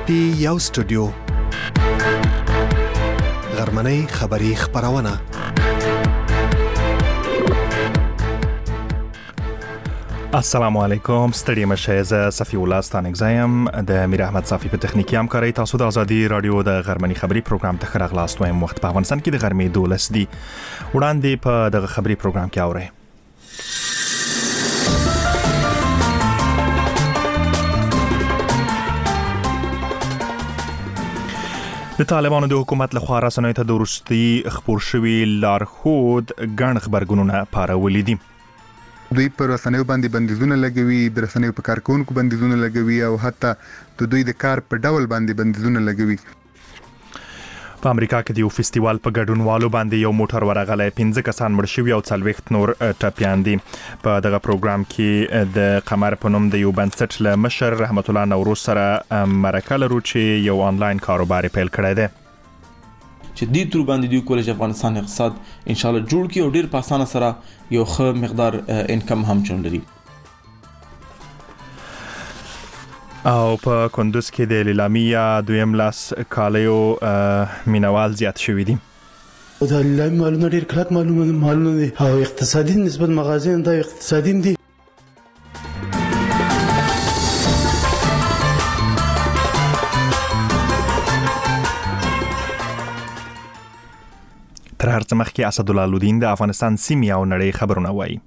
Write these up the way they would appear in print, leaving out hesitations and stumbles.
پټي یو سټوډیو غرمنۍ خبری خبرونه السلام علیکم ستړي مشه ز صفی الله ستانګزایم د میر احمد صافی په تخنیکی همکاري تاسو د ازادي رادیو د غرمنۍ خبری پروګرام ته خراغلاست وایم وخت په افغانستان کې د غرمې 12 دی وړاندې په دغه خبری پروګرام کې اورئ د طالبانو د حکومت لخوا رسنیو ته د وروستي خبر شوی لارښود ګڼ خبرګونونه پارولي دي دوی پر رسنیو باندې بندیزونه لګوي د رسنیو په کارکونکو بندیزونه لګوي او حتی د دوی د کار په ډول باندې بندیزونه لګوي په امریکا کې د یو فستیوال په ګډونوالو باندې یو موټر ورغلی 15 کسان مړ شوي او 40 نور ټپیان دي په دغه پروګرام کې د قمر په نوم د یو بنسټ له مشر رحمت الله نوروز سره مرکه لرو چې یو آنلاین کاروبار پیل کړی دی چې دې تر باندې دی کولای چې افغانستان اقتصاد ان شاء الله جوړ کړي او ډیر په اسانه سره یو ښه مقدار انکم هم چوندري او په کندوز کې د لیلامیا دویم لاس کالیو مینوال زیات شوی دي دا لیلامي مالونه ډیر کلک مالونه دي او اقتصادي نسبت مغازین دا اقتصادي دي تر هر څه مخکې اسدالله لودین د افغانستان سیمې او نړۍ خبرونه وایي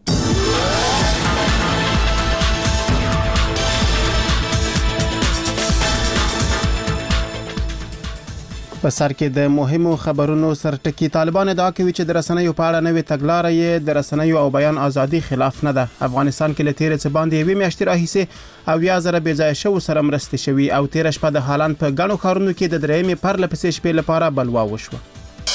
په سر کې د مهمو خبرونو سرټکی طالبان ادعا کوي چې د رسنیو په اړه نوې تګلارې یې د رسنیو او بیان ازادي خلاف نه ده افغانستان کې له تیر څه باندې یوې میاشتې راهیسې او یا زره بې ځای شو سره مرستې شوي او تیر شپه د هالند په ګڼو ښارونو کې د درېیمې پرلپسې شپې لپاره بلوا وشوه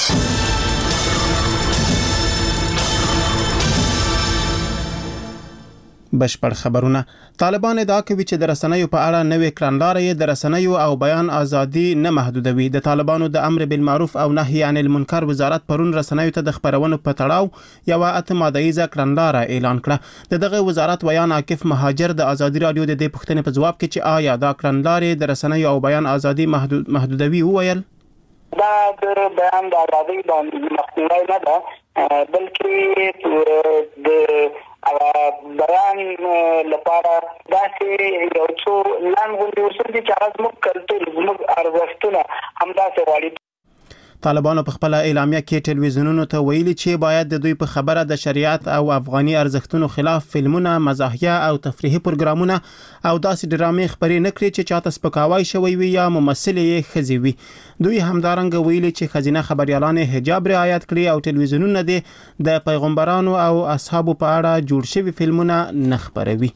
بشپړ خبرونه طالبان ادعا کوي چې د رسنیو په اړه نوې کړنلارې د رسنیو او بیان ازادي نه محدودوي د طالبانو د امر بالمعروف او نهي عن المنکر وزارت پرون رسنیو ته د خبرونو په تړاو یو اتمادایزه کړنلاره اعلان کړه دغه وزارت ویان عاکف مهاجر د ازادي رادیو د دې پوښتنې په جواب کې چې آیا دا کړنلارې د رسنیو او بیان ازادي محدودوي وویل دا د بیان د ازادي باندې مخنیوي نه ده بلکې د بیان لپاره داسې یو څو لاندې اصول دي چې موږ کلتور موږ ارزښتونه همداسې غواړي طالبانو په خپل اعلامیه کې ټلویزیونونو ته ویلي چې باید د دوی په خبره د شریعت او افغاني ارزښتونو خلاف فلمونه مزاحیه او تفریحي پروګرامونه او داسې ډرامې خبرې نه کړي چې چاته سپکاوی شوی وي یا ممثل یې ښځې وي دوی همدارنګه ویلي چې ښځینه خبریالان حجاب رعایت کړي او ټلویزیونونه د پیغمبرانو او اصحابو په اړه جوړ شوي فلمونه نه خبروي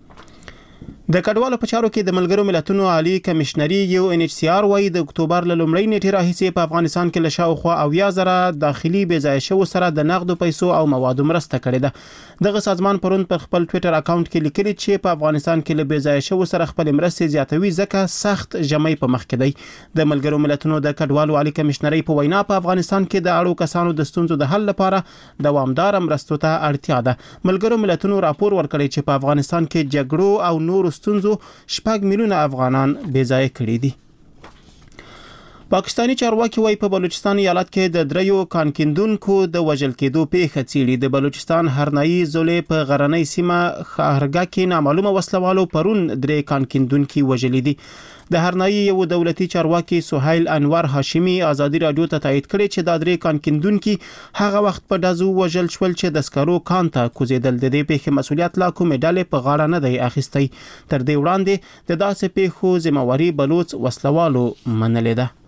د کډوالو په چارو کې د ملګرو ملتونو عالی کمشنري یو NHCR وايي د اکتوبر له لومړۍ نیټې راهیسې په افغانستان کې له شاوخوا او یا زره داخلي بې ځای شوو سره د نقدو پیسو او موادو مرسته کړې ده دغه سازمان پرون پر خپل ټویټر اکاونټ کې لیکلي چې په افغانستان کې له بې ځای شوو سره خپل مرستې زیاتوي ځکه سخت ژمی په مخ کې دی د ملګرو ملتونو د کډوالو عالی کمشنري په وینا په افغانستان کې د اړو کسانو د ستونزو د حل لپاره دوامدار مرستو ته اړتیا ده ملګرو ملتونو راپور ورکړی چې په افغانستان کې جګړو او نور ستونزو 6 میلیونه افغانان بې ځای کړي دي پاکستانی چارواکي وايي په بلوچستان ایالت کې د دریو کانکیندونکو د وژل کېدو پیښه څیړي د بلوچستان هرنایي زولې په غرنۍ سیمه خارګه کې نامعلومه وسلوالو پرون درې کانکیندونکو وژل دي د هرنایي یو دولتي چارواکي سهیل انور هاشمي ازادي رادیو ته تایید کړی چې د درې کانکیندونکو هغه وخت په دازو وژل شول چې د سکرو کانته کوزیدل د دې پیښې مسولیت لا کومه ډلې په غاړه نه دی اخیستی تر دې وړاندې د داسې پیښو ذمہواری بلوچ وسلوالو منلې ده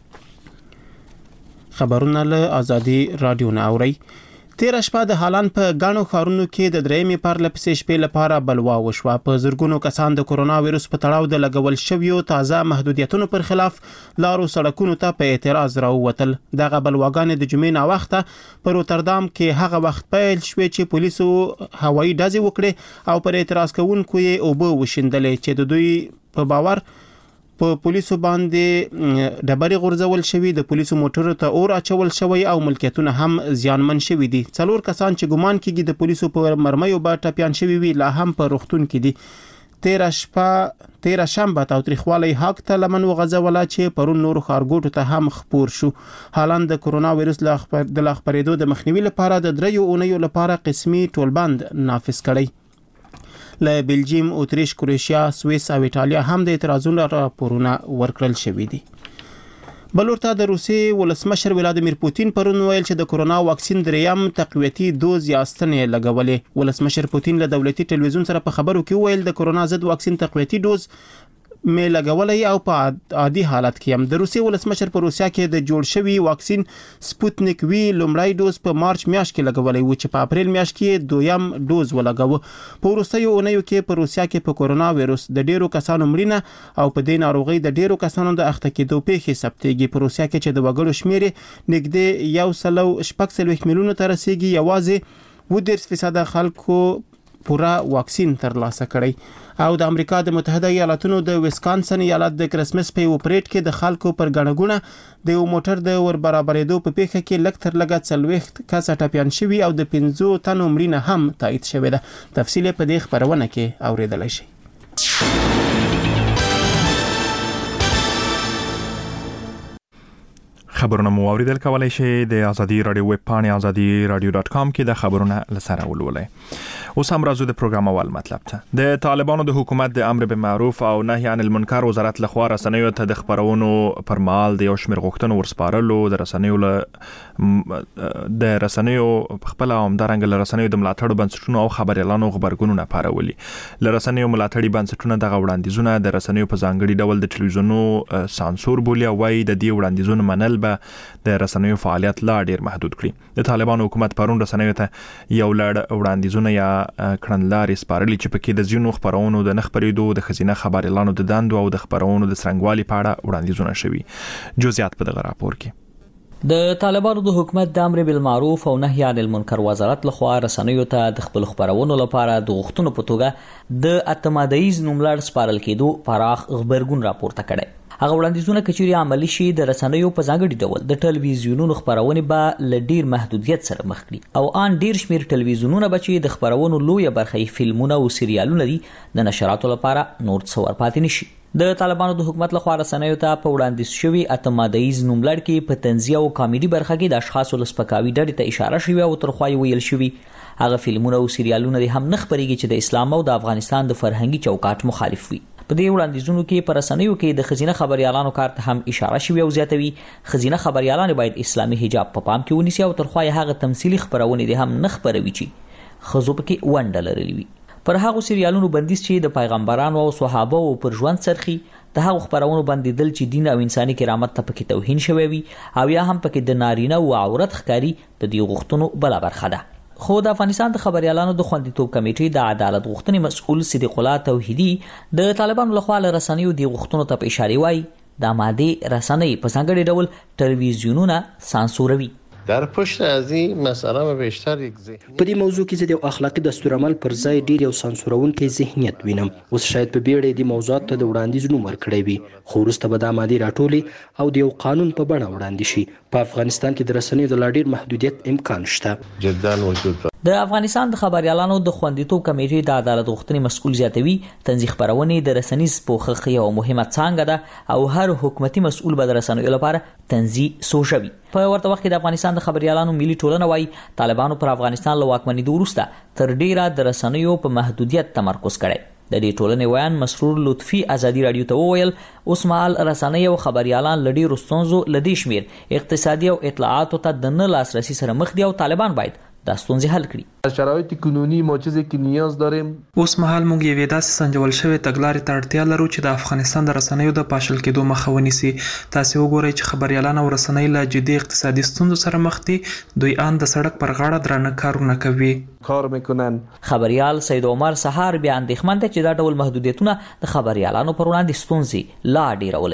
خبرونه له ازادي رادیو نه اوري تیر شپه د هالند په ګڼو ښارونو کې د درېیمې پرلپسې شپې لپاره بلوا وشوه په زرګونو کسان د کورونا وایروس په تړاو د لګول شویو تازه محدودیتونو پر خلاف لارو سړکونو ته په اعتراض راووتل دغه بلواګانې د جمعې نه وخته په روتردام کې هغه وخت پیل شوې چې پولیسو هوایي ډزې وکړې او پر اعتراض کوونکو یې اوبه وشیندلې چې د دوی په باور په پولیسو باندې ډبرې غورځول شوی د پولیسو موټرو ته اور اچول شوی او ملکیتونه هم زیانمن شوی دي څلور کسان چې ګمان کیږي د پولیسو په مرمیو به ټپیان شوی وي لا هم په روغتون کې دي 13 شنبه تاوتریخوالی هاک ته لمن وغځوله چې پرون نور ښارګوټو ته هم خپور شو. هالند د کرونا وایرس د خپرېدو د مخنیوي لپاره د 3 اونیو لپاره قسمي ټولبند نافذ کړی. له بلجیم، اتریش، کروشیا، سویس او ایټالیا هم د اعتراضونو راپورونه ورکړل شوي دي. بلورته د روسیې ولسمشر ولادیمیر پوتین پرون ویل چې د کرونا واکسین دریم تقویتي دوز یا ستنې لګولې. ولسمشر پوتین له دولتي ټلویزیون سره په خبرو کې ویل د کرونا ضد واکسین تقویتي دوز مې لګولې او په عادي حالت کې هم. د روسیې ولسمشر په روسیا کې د جوړ شوی واکسین سپوتنیک وی لومړی دوز په مارچ میاشت کې لګولې و چې په اپریل میاشت کې دویم دوز ولګاوه. په وروستیو اونیو کې په روسیا کې په کرونا وایرس د ډیرو کسانو مړینه او په دې ناروغي د ډیرو کسانو د اخته کېدو پیښې ثبتېږي. په روسیا کې چې د وګړو شمېر نږدې 1.6 میلیونه ته رسیدي، یوازې 30% خلکو پورا واکسین ترلاسه کړی. او د امریکا د متحده ایالاتونو د ویسکانسن ایالت د کرسمس په اپریټ کې د خلکو پر غړغونه د یو موټر د ور برابرېدو په پیښه کې لږ تر لږه 40 کس ټپيان شوي او د 15 تنو مړینه هم تایید شوې ده. تفصیل په دې خبرونه کې اوریدلای شئ. خبرونه مو اوریدل کولای شئ د ازادي رادیو ویب پاڼې azadi-radio.com کې د خبرونه لسره ولولئ. اوس هم راځو د پروګرام اول مطلب ته. د طالبانو د حکومت د امر بالمعروف او نهي عن المنکر وزارت لخوا رسنیو ته د خبرونو پر مهال د یو شمېر غوښتنو ورسپارلو. د رسنیو خپل همدارنګه له رسنیو د ملاتړو بنسټونو او خبريالانو خبرګونونه پارولي. له رسنیو ملاتړي بنسټونه دغه وړاندیزونه د رسنیو په ځانګړي ډول د ټلویزیونونو سانسور بولي او وايي د دې وړاندیزونو منل د رسنیو فعالیت لا ډیر محدود کړي. د طالبانو حکومت پرون رسنیو ته یو لړ وړاندیزونه یا کړنلارې سپارلي چې پکې د ځینو خبرونو د نخبرېدو د خزینه خبريالانو د دندو او د خبرونو د څرنګوالي په اړه وړاندیزونه شوي. جزئیات په دغه راپور کې. د طالبانو د حکومت د امر بالمعروف او نهي عن المنکر وزارت لخوا رسنیو ته د خپل خبرونو لپاره د غوښتنو په توګه د اتمادیز نوملړ سپارل کېدو پراخ خبرګون راپورته کړي. هغه وړاندیزونه کچوري عملی شي د رسنیو په ځانګړي ډول د ټلویزیونونو خبرونه به ل ډیر محدودیت سره مخ کړي او ان ډیر شمیر ټلویزیونونه به چې د خبرونو لوی برخه فلمونه او سریالونه دي د نشراتو لپاره نور څور پاتې نشي. د طالبانو د حکومت لخوا رسنیو ته په وړاندیز شوی اتمادیز نوملړ کې په تنزیه او کامیډي برخه کې د اشخاصو لسپکاوي ډډې ته اشاره شوی او ترخوای ویل شوی. هغه فلمونه او سریالونه هم نه خبريږي چې د اسلام او د افغانستان د فرهنګي چوکاټ مخالف وي. په دې وړاندیزونو کې پر رسنیو کې د خزینه خبريالانو کار ته هم اشاره شوی او زیاتوي خزینه خبريالان باید اسلامي حجاب په پام کې ونیسي او ترخوای هغه تمثيلي خبرونه دي هم نه خبروي چې خزو پکې ونډه لري وي. پر هغه سریالونو بندیز چې د پیغمبرانو او صحابه او پر ژوند سرخي د هغه خبرونو باندې دل چې دین او انساني کرامت ته پکې توهین شوی وي او یا هم پکې د نارینه او عورت ښکاری د دې غوښتنو بل برخه ده. خو د افغانستان د خبريالانو د خوندیتوب کمیټې د عدالت غوښتنې مسؤل صدیق الله توحیدی د طالبانو لخوا له رسنیو د غوښتنو ته اشاره وایي د ماده رسنۍ په څنګه ډول ټلویزیونونه سانسوروي. در پشت از این مسئله بیشتر یک ذهنیت په دې موضوع کې د اخلاقی دستورالعمل پر ځای ډیر یو سانسورونکي ذهنیت وینم. اوس شاید په بیړه د موضوعات ته د وړاندیز نوم ورکړی وي خو وروسته به د ماده راټولې او د یو قانون په بڼه وړاندې شي. په افغانستان کې د رسنیو د ډیر محدودیت امکان شته. جدا وجود د افغانستان د خبريالانو د خوندیتوب کمیټې د عدالت غوښتنې مسؤل زیاتوي تنظیم خبرونه د رسنیز پوښښ یو مهمه څانګه ده او هر حکومتي مسؤل به د رسنیو لپاره تنظیم سوچوي. په ورته وخت کې د افغانستان د خبريالانو ملي ټولنه وايي طالبانو پر افغانستان له واکمنۍ وروسته تر ډیره د رسنیو په محدودیت تمرکز کړي. د دې ټولنې ویان مسرور لطفي ازادي رادیو ته وویل اوس مهال رسنۍ او خبريالان لډي رستونزو لدی شمیر اقتصادي او اطلاعاتو ته د نه لاسرسي سره مخ دي او طالبان باید دا ستونزې حل کړي. شرایط قانوني ما چیزی که نیاز داریم اوس مهال موږ یوې داسې سنجول شوې تګلارې ته اړتیا لرو چې د افغانستان د رسنیو د پاشل کېدو مخه ونیسي. تاسو وګورئ چې خبريالان او رسنۍ له جدي اقتصادي ستونزو سره مخ دي. دوی ان د سړک پر غاړه درانه کارونه کوي. کار میکنن. خبريال سید عمر سحار بیا اندېښمن دی چې دا ډول محدودیتونه د خبريالانو پر وړاندې ستونزې لا ډیرولای شي.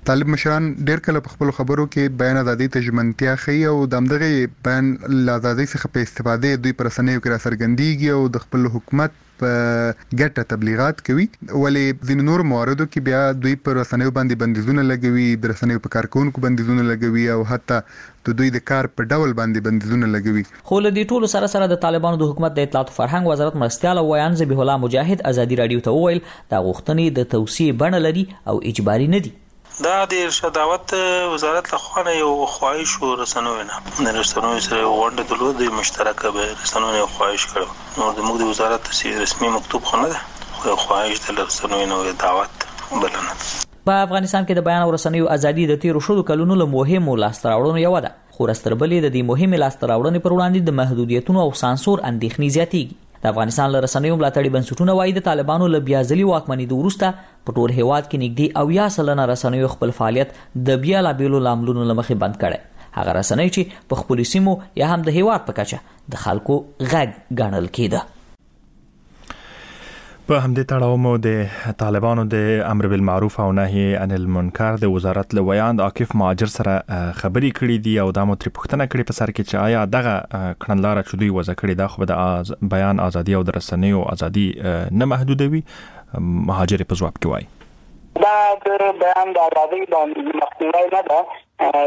طالب مشران ډېر کله په خپل خبرو کې بیان ازادي ته ژمنتیا ښيي او د همدغه بیان له ازادۍ څخه په استفادې دوی پر رسنیو کې راڅرګندېږي او د خپل حکومت په ګټه تبلیغات کوي، ولې ځینې نور مواردو کې بیا دوی پر رسنیو باندې بندیزونه لګوي، د رسنیو په کارکونکو بندیزونه لګوي او حتی د دوی د کار په ډول باندې بندیزونه لګوي. خو له دې ټولو سره د طالبانو د حکومت د اطلاعات او فرهنګ وزارت مرستيال ویان ذبیح الله مجاهد ازادي رادیو ته وویل دا غوښتنې د توصیې بڼه لري او اجباري نه دي. دا د ارشاد دعوت وزارت لخوا یو خواهش و رسنوي نه د رسنوي سره غونډه درلود مشترکه به رسنوي خواهش کړو نو د موږ د وزارت رسمي مکتوب خو نه ده خو خواهش د رسنوي نو دعوت بلنه. په افغانستان کې د بیان او رسنیو ازادي د تیرو شلو کلونو له مهمو لاسته راوړنو یو ده، خو راستربلې د دې مهمه لاسته راوړنې پر وړاندې د محدودیتونو او سانسور اندېښنې زیاتېږي. د افغانستان له رسنیو ملاتړي بنسټونه وایي د طالبانو له بیا ځلي واکمنۍ وروسته په ټول هیواد کې نږدې 90% رسنیو خپل فعالیت د بیا لابېلو لاملونو له مخې بند کړي. هغه رسنۍ چې په خپل سیمو یا هم د هیواد په کچه د خلکو غږ ګڼل کېده. په همدې تړاو مو د طالبانو د امر بالمعروف او نهي عن المنکر د وزارت له ویاند عاکف مهاجر سره خبرې کړې دي او دا مو تر پوښتنه کړې په سر کې چې آیا دغه کړنلاره چې دوی وضع کړې دا خو د بیان ازادي او د رسنیو ازادي نه محدودوي. مهاجر په جواب کې وایي دا د بیان د ازادي باندې مخنیوي نه ده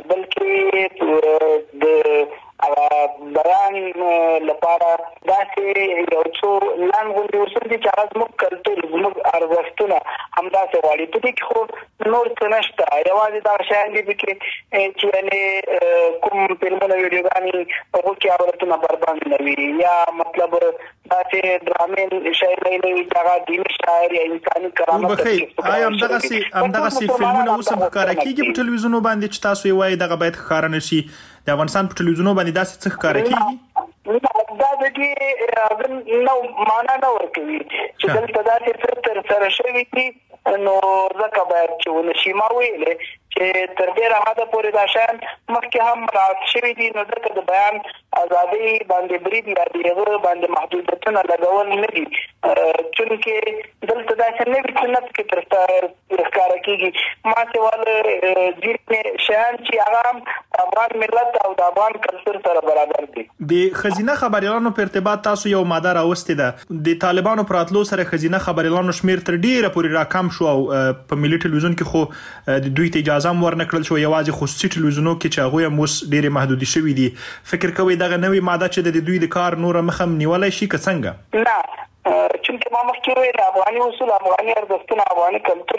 بلکې د بیان لپاره داسې یو څو لاندې اصول دي چې هغه زموږ کلتور زموږ ارزښتونه همداسې غواړي. په دې کې خو نور څه نشته، یوازې دا شیان دي چې یعنې کوم فلمونه ویډیوګانې هغو کې عورتونه بربند نه وي یا مطلب داسې ډرامې شاعرۍ نه وي چې هغه دیني شاعر یا انساني کرامت. آیا همدغسې فلمونه اوس هم ښکاره کېږي په ټلویزیونو باندې چې تاسو یې وایي دغه باید ښکاره نه شي؟ د افغانستان په ټلویزیونو باندې داسې څه ښکاره کېږي؟ دا د دې نو معنا نه ورکوي چې دلته داسې تر سره شوي دي نو ځکه باید چې ونشي. ما ویلې چې تر ډېره حده پورې دا شیان مخکې هم مراعات شوي دي نو ځکه د بیان ازادۍ باندې برید یا د هغه باندې محدودیتونه لګول نه دي چونکې دلته داسې نه وي چې نفس کې تر ښکاره کېږي. ما چې ول ځینې شیان چې هغه هم افغان ملت او د افغان کلتور سره برابر دي. د ښځینه خبریالانو په ارتباط تاسو یو ماده راوستې ده، د طالبانو پر راتلو سره ښځینه خبریالانو شمیر تر ډیره پورې راکم شو او په ملي ټلویزیون کې خو د دوی ته اجازه هم ورنکړل شو، یوازې خصوصي ټلویزیونو کې چې هغوی هم اوس ډېرې محدودې شوي دي. فکر کوئ دغه نوې ماده چې د دوی د کار نوره مخه نیولی شي که څنګه؟ نه، چونکې ما مخکې ویل افغاني اصول افغاني ارزښتونه افغاني کلتور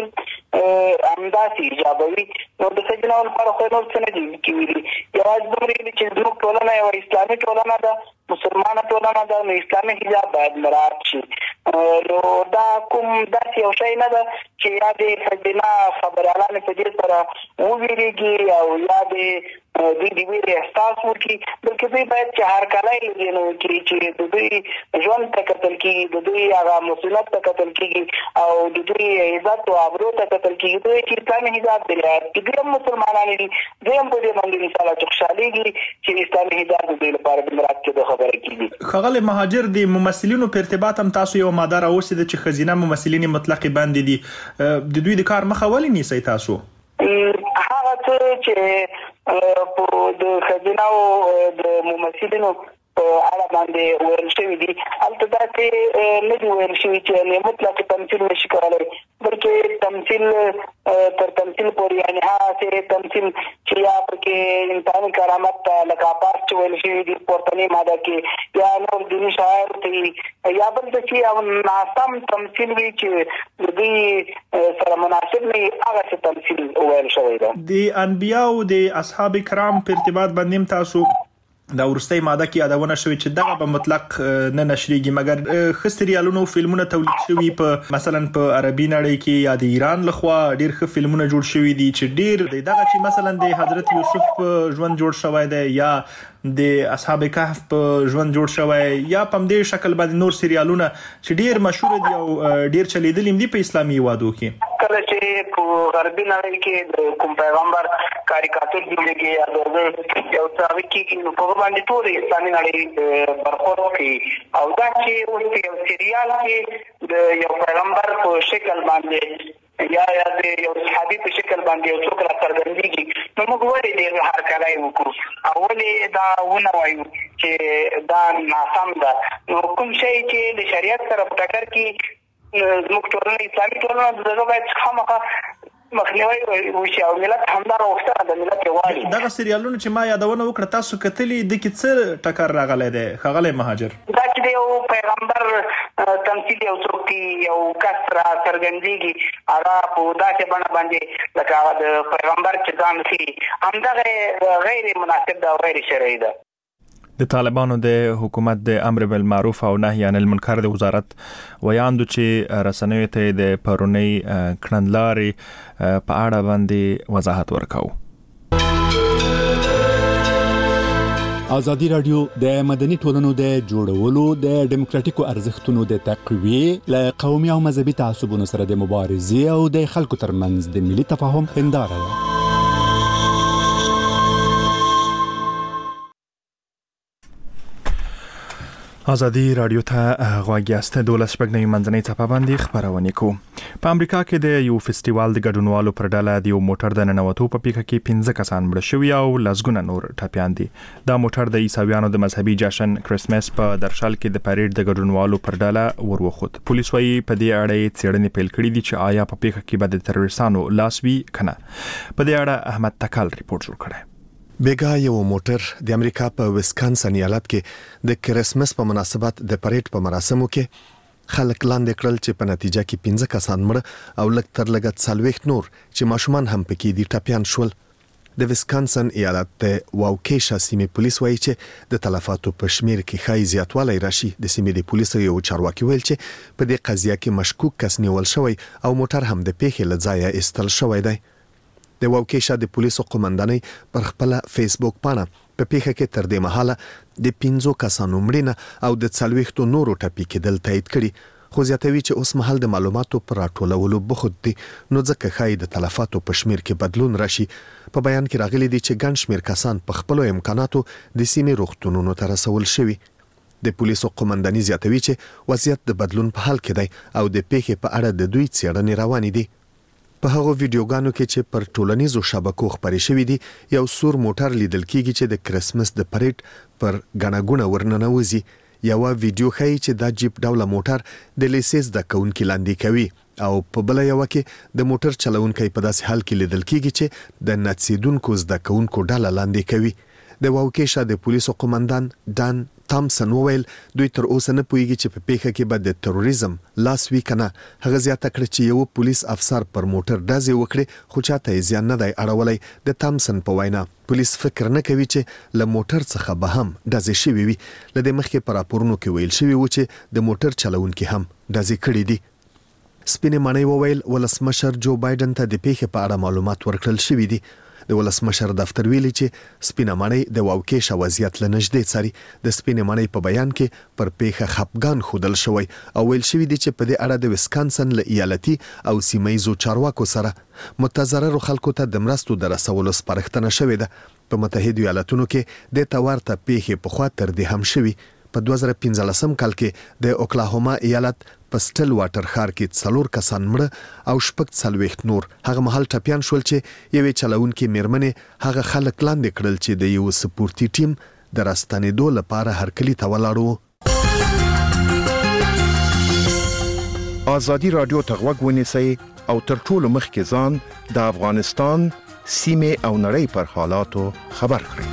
همداسې ایجابوي نو د ښځینه لپاره خو نور څه نه دي کېدلي. یوازې دومره ویلي چې زموږ ټولنه یوه اسلامي ټولنه ده، مسلمانه ټولنه ده، نو اسلامي حجاب باید مراعات شي. نو دا کوم داسې یو شی نه ده چې یا د ښځینه خبریالانو په دې سره وویرېږي او یا د دوی د ویرې احساس وکړي، بلکې دوی باید چې هرکلی له دې نه وکړي چې د دوی ژوند ته کتل کېږي، د دوی هغه مسؤلیت ته کتل کېږي او د دوی عزت او ابرو ته کتل کېږي. دوی چې اسلامي حجاب دی رعایت کړي، دوی هم مسلمانان دي، دوی هم په دې باندې انشاءالله چې خوشحالېږي چې اسلامي حجاب د دوی لپاره د مراعات کېدو خبره کېږي. ښاغلی مهاجر د ممثلینو په ارتباط هم تاسو یو ماده راوستې ده چې ښځینه ممثلین مطلقې باندې دي، د دوی د کار مخه ولې نیسئ تاسو؟ هغه څه چې د ښځینه د ممثلینو په اړه باندې ویل شوي دي هلته داسې نه دي ویل شوي چې مطلق تمثیل نشي کولی، بلکې تمثیل تر تمثیل پورې یعنې هغسې تمثیل چې یا پکې انساني کرامت ته لکه عباس چې ویل شوي دي پورتنۍ ماده کې یا نور دیني شاعر ته یا بل څه چې یو ناسم تمثیل وي چې د دوی سره مناسب نه وي هغسې تمثیل ویل شوی ده. د انبیاو د اصحاب کرام په ارتباط باندې هم تاسو دا ورستۍ ماده کې یادونه شوې چې دغه به مطلق نه نشریږي، مګر ښه سریالونه او فلمونه تولید شوي په مثلا په عربي نړۍ کې یا د ایران لخوا ډېر ښه فلمونه جوړ شوي دي چې ډېر دی دغه چې مثلا د حضرت یوسف په ژوند جوړ شوی دی یا د اصحاب کهف په ژوند جوړ شوی یا په همدې شکل باندې نور سریالونه چې ډېر مشهور دي او ډېر چلیدلي هم دي په اسلامي هیوادو کې. کله چې په غربي نړۍ کې د کوم پیغمبر کاریکاتور جوړېږي یا د یو څه کېږي نو په باندې ټول اسلامي نړۍ برخورد کوي او دا چې اوس یو سریال کې د یو پیغمبر په شکل باندې یا د یو صحابي په شکل باندې یو څوک را څرګندېږي نو موږ ولې دې هر کله وکړو او ولې دا ونه وایو چې دا ناسم ده. نو کوم شی چې د شریعت سره په ټکر کې زموږ ټولنه اسلامي ټولنه دغه باید خامخا مخنیوي وشي او ملت همدا راوښته د ملت یووالي. دغه سریالونه چې ما یادونه وکړه تاسو کتلې د کې څه ټکر راغلی دی ښاغلی مهاجر؟ دا چې یو پیغمبر تمثیل یو څوک یو کس را څرګندېږي هغه په داسې بڼه باندې لکه د پیغمبر چې ځان ښیي همدغه غیر مناسب ده او غیر شرعي ده. د طالبانو د حکومت د امر بالمعروف او نهي عن المنکر د وزارت ویاندو چې رسنیو ته د پرونی کړنلارې په اړه باندې وضاحت ورکاو. ازادي رادیو د مدني ټولنو د جوړولو د دیموکراتیکو ارزښتونو د تقویې له قومي او مذهبي تعصبونو سره د مبارزې او د خلکو ترمنځ د ملي تفاهم هنداره ده. ازادي رادیو ته غواګیاسته 12 شپږ منځنۍ څپه باندې خبرونه کو. په امریکا کې د یو فستیوال د ګډونوالو پر ډله د یو موټر د ننوتو په پیښه کې 15 کسان مړه شوي او لسګونه نور ټپيان دي. دا موټر د عیسویانو د مذهبي جشن کرسمس په درشل کې د پریډ د ګډونوالو پر ډله وروخوت. پولیس وايي په دې اړه څېړنې پیل کړې دي چې آیا په پیښه کې به د تروریستانو لاس وي کنه. په دې اړه احمد تکال ریپورت جوړ کړی. بیګا یو موټر د امریکا په ویسکانسن ایالت کې د کرسمس په مناسبت د پریډ په مراسمو کې خلک لاندې کړل چې په نتیجه کې 15 کسان مړه او لږ تر لږه 40 نور چې ماشومان هم پکې دي ټپيان شول. د ویسکانسن ایالت د واوکیشا سیمې پولیس وایي چې د تلفاتو په شمیر کې خای زیاتوالی راشي. د سیمې د پولیسو یو چارواکي ویل چې په دې قضیه کې مشکوک کس نیول شوی او موټر هم د پیښې له ځایه ایستل شوی دی. د واوکیشا د پولیسو قومندانۍ پر خپل فیسبوک پاڼه په پیښه کې تر دې مهاله د 15 کسانو مړینه او د 40 نورو ټپي کېدل تایید کړي. خو زیاتوي چې اوس مهال د معلوماتو پر راټولولو بوخت دي نو ځکه خای د تلفاتو په شمیر کې بدلون راشي. په بیان کې راغلي دي چې ګڼ شمیر کسان په خپل امکاناتو د سیمې روغتونونو ته رسول شوي. د پولیسو قومندانۍ زیاتوي چې وضعیت د بدلون په حال کې دی او د پیښې په اړه د دوی څېړنې روانې دي. په هغه ویډیوګانو کې چې پر ټولنیزو شبکو خبرې شوې دي یو سور موټر لیدل کیږي چې د کرسمس د پریډ پر غناګونه ورننوځي. یو ویډیو ښيي چې دا جیپ ډوله موټر د لیسنس د کونکي لاندې کوي او په بل یو کې د موټر چلونکي په داسې حال کې لیدل کیږي چې د نڅیدونکو زده کوونکو ډله لاندې کوي. د واوکیشا د پولیسو قومندان ډان تامسن وویل دوی تر اوسه نه پوهیږي چې په پیښه کې به د تروریزم لاس وی کنه. هغه زیاته کړ چې یو پولیس افسر پر موټر ډزې وکړي خو چاته یې زیان نه دی اړولی. د تامسن په وینا پولیس فکر نه کوي چې له موټر څخه به هم ډزې شوي وي. له دې مخکې په راپورونو کې ویل شوي و چې د موټر چلونکي هم ډزې کړي دي. سپینې ماڼۍ وویل ولسمشر جو بایدن ته د پیښې په اړه معلومات ورکړل شوي دي. د ولسمشر دفتر ویلي چې سپینه ماڼۍ د واوکیشا وضعیت له نږدې څاري. د سپینې ماڼۍ په بیان کې پر پیښه خپګان ښودل شوی او ویل شوی دی چې په دې اړه د ویسکانسن له ایالتي او سیمایي چارواکو سره متضررو خلکو ته د مرستو د رسولو سپارښتنه شوې ده. په متحده ایالاتونو کې د تورته پیښې په خوا تر دې هم شوی. په 2015 کال کې د اوکلاهوما ایالت په سټل واټر ښار کې 4 کسان مړه او 40 نور هغه مهال ټپيان شول چې یوې چلونکي میرمنې هغه خلک لاندې کړل چې د یو سپورتي ټیم د راستنېدو لپاره هرکلي ته ولاړو. ازادي رادیو ته غوږ ونیسئ او تر ټولو مخکې ځان د افغانستان سیمې او نړۍ پر حالاتو خبر کړئ.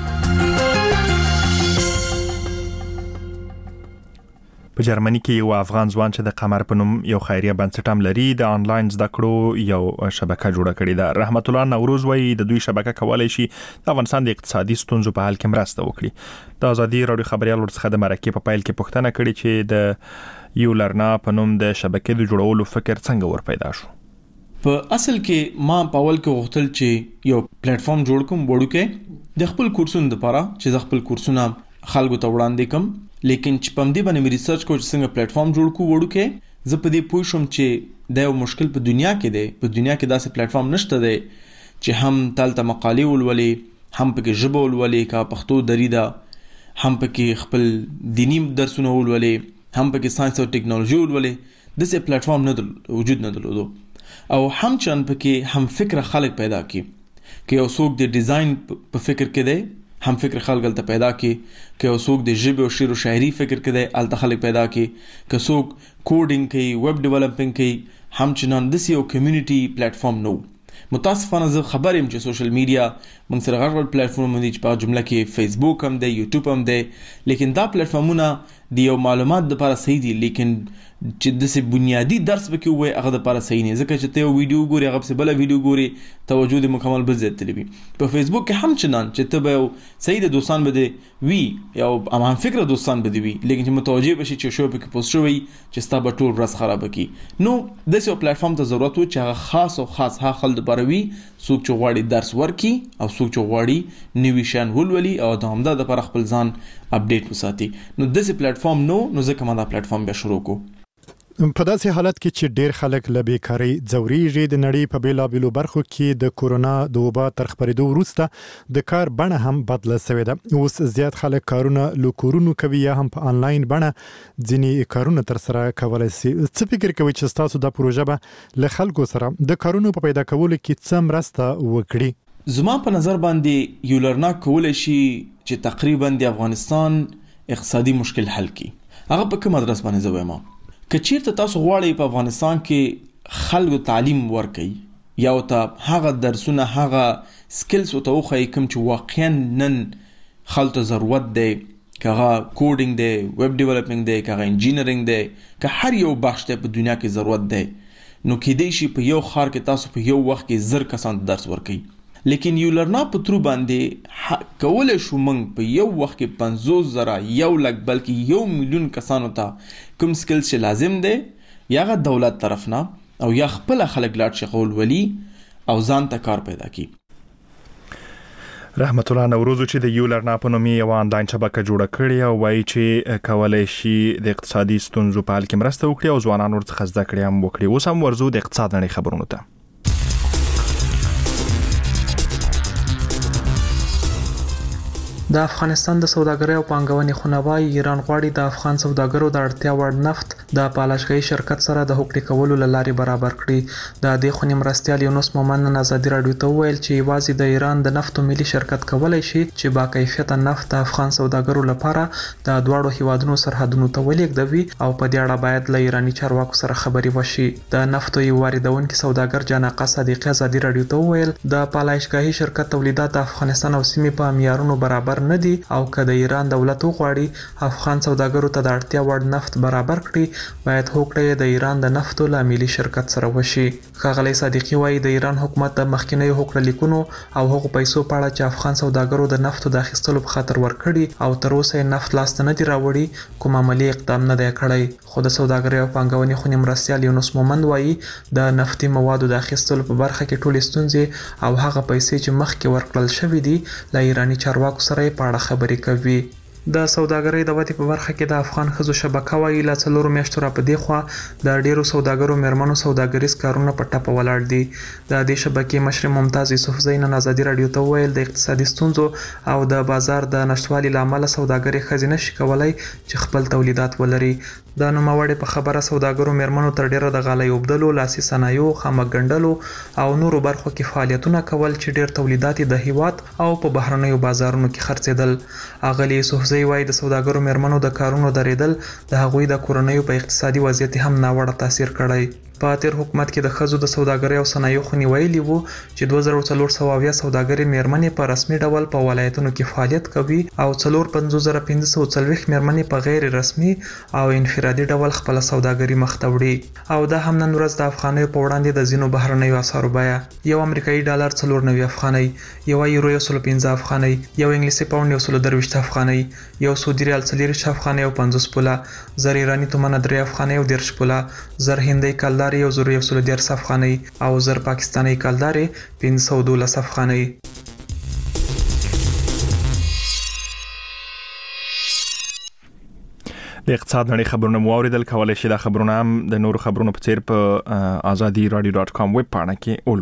په جرمني کې یو افغان ځوان چې د قمر په نوم یو خیریه بنسټ هم لري د آنلاین زده کړو یو شبکه جوړه کړې ده. رحمت الله نوروز وایي د دوی شبکه کولای شي د افغانستان د اقتصادي ستونزو په حل کې مرسته وکړي. د ازادي رادیو خبريال ورڅخه د مرکې په پیل کې پوښتنه کړې چې د یو لرنا په نوم د شبکې د جوړولو فکر څنګه ور پیدا شو. په اصل کې ما په اول کې غوښتل چې یو پلیټ فارم جوړ کوم وړوکی د خپل کورسونو لپاره چې د خپل کورسونه خلکو ته وړاندې کوم. لیکن چې په دې باندې ریسرچ کوم چې څنګه پلیټ فارم جوړ کو وړوکی زه په دې پوه شوم چې دا یو مشکل په دنیا کې دی. په دنیا کې داسې پلیټ فارم نشته دی چې هم تلته مقالې ولولي هم پکې ژبه ولولي کا پښتو دریدا هم پکې خپل دینی درسونه ولولي هم پکې ساينس او ټیکنالوژي ولولي. داسې پلیټ فارم نه وجود نه درلودو. او هم چن پکې هم فکر خلک پیدا کی که یو څوک د ډیزاین په فکر کې دی هم فکر خلک ته پیدا کی که یو څوک د ژبه او شعر او شاعري فکر کې دی الته خلک پیدا کی که څوک کوډینګ کوي ویب ډیولپینګ کوي هم چنان د یو کمیونټي پلیټ فارم نو متاسفانه زه خبر یم چې سوشل میډیا موږ سره غټ پلیټ فارم دی چې په جمله کې فیسبوک هم دی یوټیوب هم دی لیکن دا پلیټ فارمونه د یو معلومات لپاره صحیح دي لیکن چې د څه بنیادی درس به وي هغه د لپاره صحیح نه ځکه چې ته یو ویډیو ګوري هغه څه بل ویډیو ګوري توجه د مکمل بل ځای تلوي په فیسبوک کې هم چنان چې ته به صحیح د دوستان بده وی یا امان فکر دوستان بده وی لیکن چې متوجه بشي چې شو په کې پوسټ شوی چې ستا به ټول ورځ خراب کی نو د څه پلیټ فارم ته ضرورت و چې هغه خاص او خاص ها خلک لپاره وي څوک چې غواړي درس ورکي او څوک چې غواړي نوي شان ولولي او د همدا د لپاره خپل ځان اپډیټ وساتي نو د څه پلیټ فارم نو ځکه ما دا پلیټ فارم به شروع کو په داسې حالت کې چې ډېر خلک له بیکاری ځوريږي د نړۍ په بیلابېلو برخو کې د کورونا د وبا تر خپرېدو وروسته د کار بڼه هم بدله شوې ده اوس زیات خلک کارونه له کورونو کوي یا هم په انلاین بڼه ځینې کارونه تر سره کولای شي څه فکر کوي چې تاسو د پروژه به له خلکو سره د کارونو په پیدا کولو کې څه مرسته وکړي زما په نظر باندې یو لرنا کولای شي چې تقریبا د افغانستان اقتصادي مشکل حل کړي هغه په کوم ادرس باندې زویم که چیرته تاسو غواړئ په افغانستان کې خلکو تعلیم ورکړي یا ته هغه درسونه هغه سکلز او توخه کوم چې واقعا نن خلکو ضرورت دی کغه کوډینګ دی ویب ډیولپینګ دی کغه انجینرینګ دی که هر یو بخش ته په دنیا کې ضرورت دی نو کې دی شي په یو خار کې تاسو په یو وخت کې زر کسان درس ورکړي لیکن یو لرنا په ترو باندې کولای شو موږ په یو وخت کې 50,000 یو لک بلکې 1 میلیون کسانو ته کوم سکلز چې لازم دي یا غ دولت طرف نه او یا خپل خلک لاټ شغل ولي او ځان ته کار پیدا کی رحمت الله نوروز چې د یو لرنا په نوم یو آنلاین شبکه جوړه کړې او وایي چې کولای شي د اقتصادي ستونزو په حل کې مرسته وکړي او ځوانان ورڅخه زده کړې هم وکړي اوس هم ورزو د اقتصاد نړۍ خبرونو ته د افغانستان د سوداګرۍ او پانګونې خونوای ایران غواړي د افغان سوداګرو د اړتیا وړ نفت د پالاشګۍ شرکت سره د حقوقي کولو لارې برابر کړي د دې خونې مرستيال یونس مومن نن ازادي رادیو ته ویل چې یوازې د ایران د نفتو ملي شرکت کولای شي چې با کیفیت نفت د افغان سوداګرو لپاره د دوړو هیوادونو سرحدونو ته ولېږدوي او په دې اړه باید له ایرانی چارواکو سره خبري وشي د نفتو یو واردونکو سوداګر جانقه صدیقی ازادي رادیو ته ویل د پالاشګۍ شرکت تولیدات د افغانستان او سیمې په معیارونو برابر نه دي او که د ایران دولت وغواړي افغان سوداګرو ته د اړتیا وړ نفت برابر کړي باید هوکړه د ایران د نفتو له ملي شرکت سره وشي ښاغلی صدیقی وایي د ایران حکومت د مخکینی هوکړه لیکونو او هغو پیسو په اړه چې افغان سوداګرو د نفتو د اخیستلو په خاطر ورکړي او تر اوسه نفت لاسته نه دی راوړي کوم عملی اقدام نه دی کړی خو د سوداګرۍ او پانګونې خونې مرستيال یونس مومند وایي د نفتي موادو د اخیستلو په برخه کې ټولې ستونزې او هغه پیسې چې مخکې ورکړل شوې دي له ایرانی چارواکو سره په اړه خبرې کوي د سوداګرۍ د ودې په برخه کې د افغان ښځو شبکه وایي له 4 میاشتو را پدې خوا د ډیرو سوداګرو میرمنو سوداګریز کارونه په ټاپه ولاړ دي د دې شبکې مشر ممتاز یوسفزۍ نن ازادي رادیو ته ویل د اقتصادي ستونزو او د بازار د نشټوالي لامل سوداګري خزینه شي کولای چې خپل تولیدات ولري د نوموړي په خبره سوداګرو میرمنو تر ډیره د غالۍ وبدلو لاسي صنایعو خامک ګنډلو او نورو برخو کې فعالیتونه کول چې ډیر تولیدات د هیواد او په بهرنیو بازارونو کې خرڅېدل اغلی یوسفزۍ وایي د سوداګرو میرمنو د کارونو درېدل د هغوی د کورنیو په اقتصادي وضعیت هم ناوړه تاثیر کړی په تیر حکومت کې د خزو د سوداګرۍ او صنایعو خونی ویلي وو چې 2400 سوداګرۍ میرمنې په رسمي ډول په ولایتونو کې فعالیت کوي او 4540 میرمنې په غیر رسمي او انفرادي ډول خپل سوداګرۍ مخ ته وړي او دا هم نن ورځ د افغانیو په وړاندې د زینو بهرنیو اسعارو بیه یو امریکایي ډالر 490 افغانۍ یو یورو 115 افغانۍ یو انګلیسي پاوند 123 افغانۍ یو سعودي ریال 40 افغانۍ او 50 پوله زر ایرانی تومان 3 افغانۍ او 10 پوله زر هندۍ کلدار یو زر 110 افغانۍ او زر پاکستانی کلدار 512 افغانۍ د اقتصاد نړۍ خبرونه مو اوریدل کولای شئ دا خبرونه هم د نورو خبرونو په څیر په azadi radio.com ویب پاڼه کې ولولئ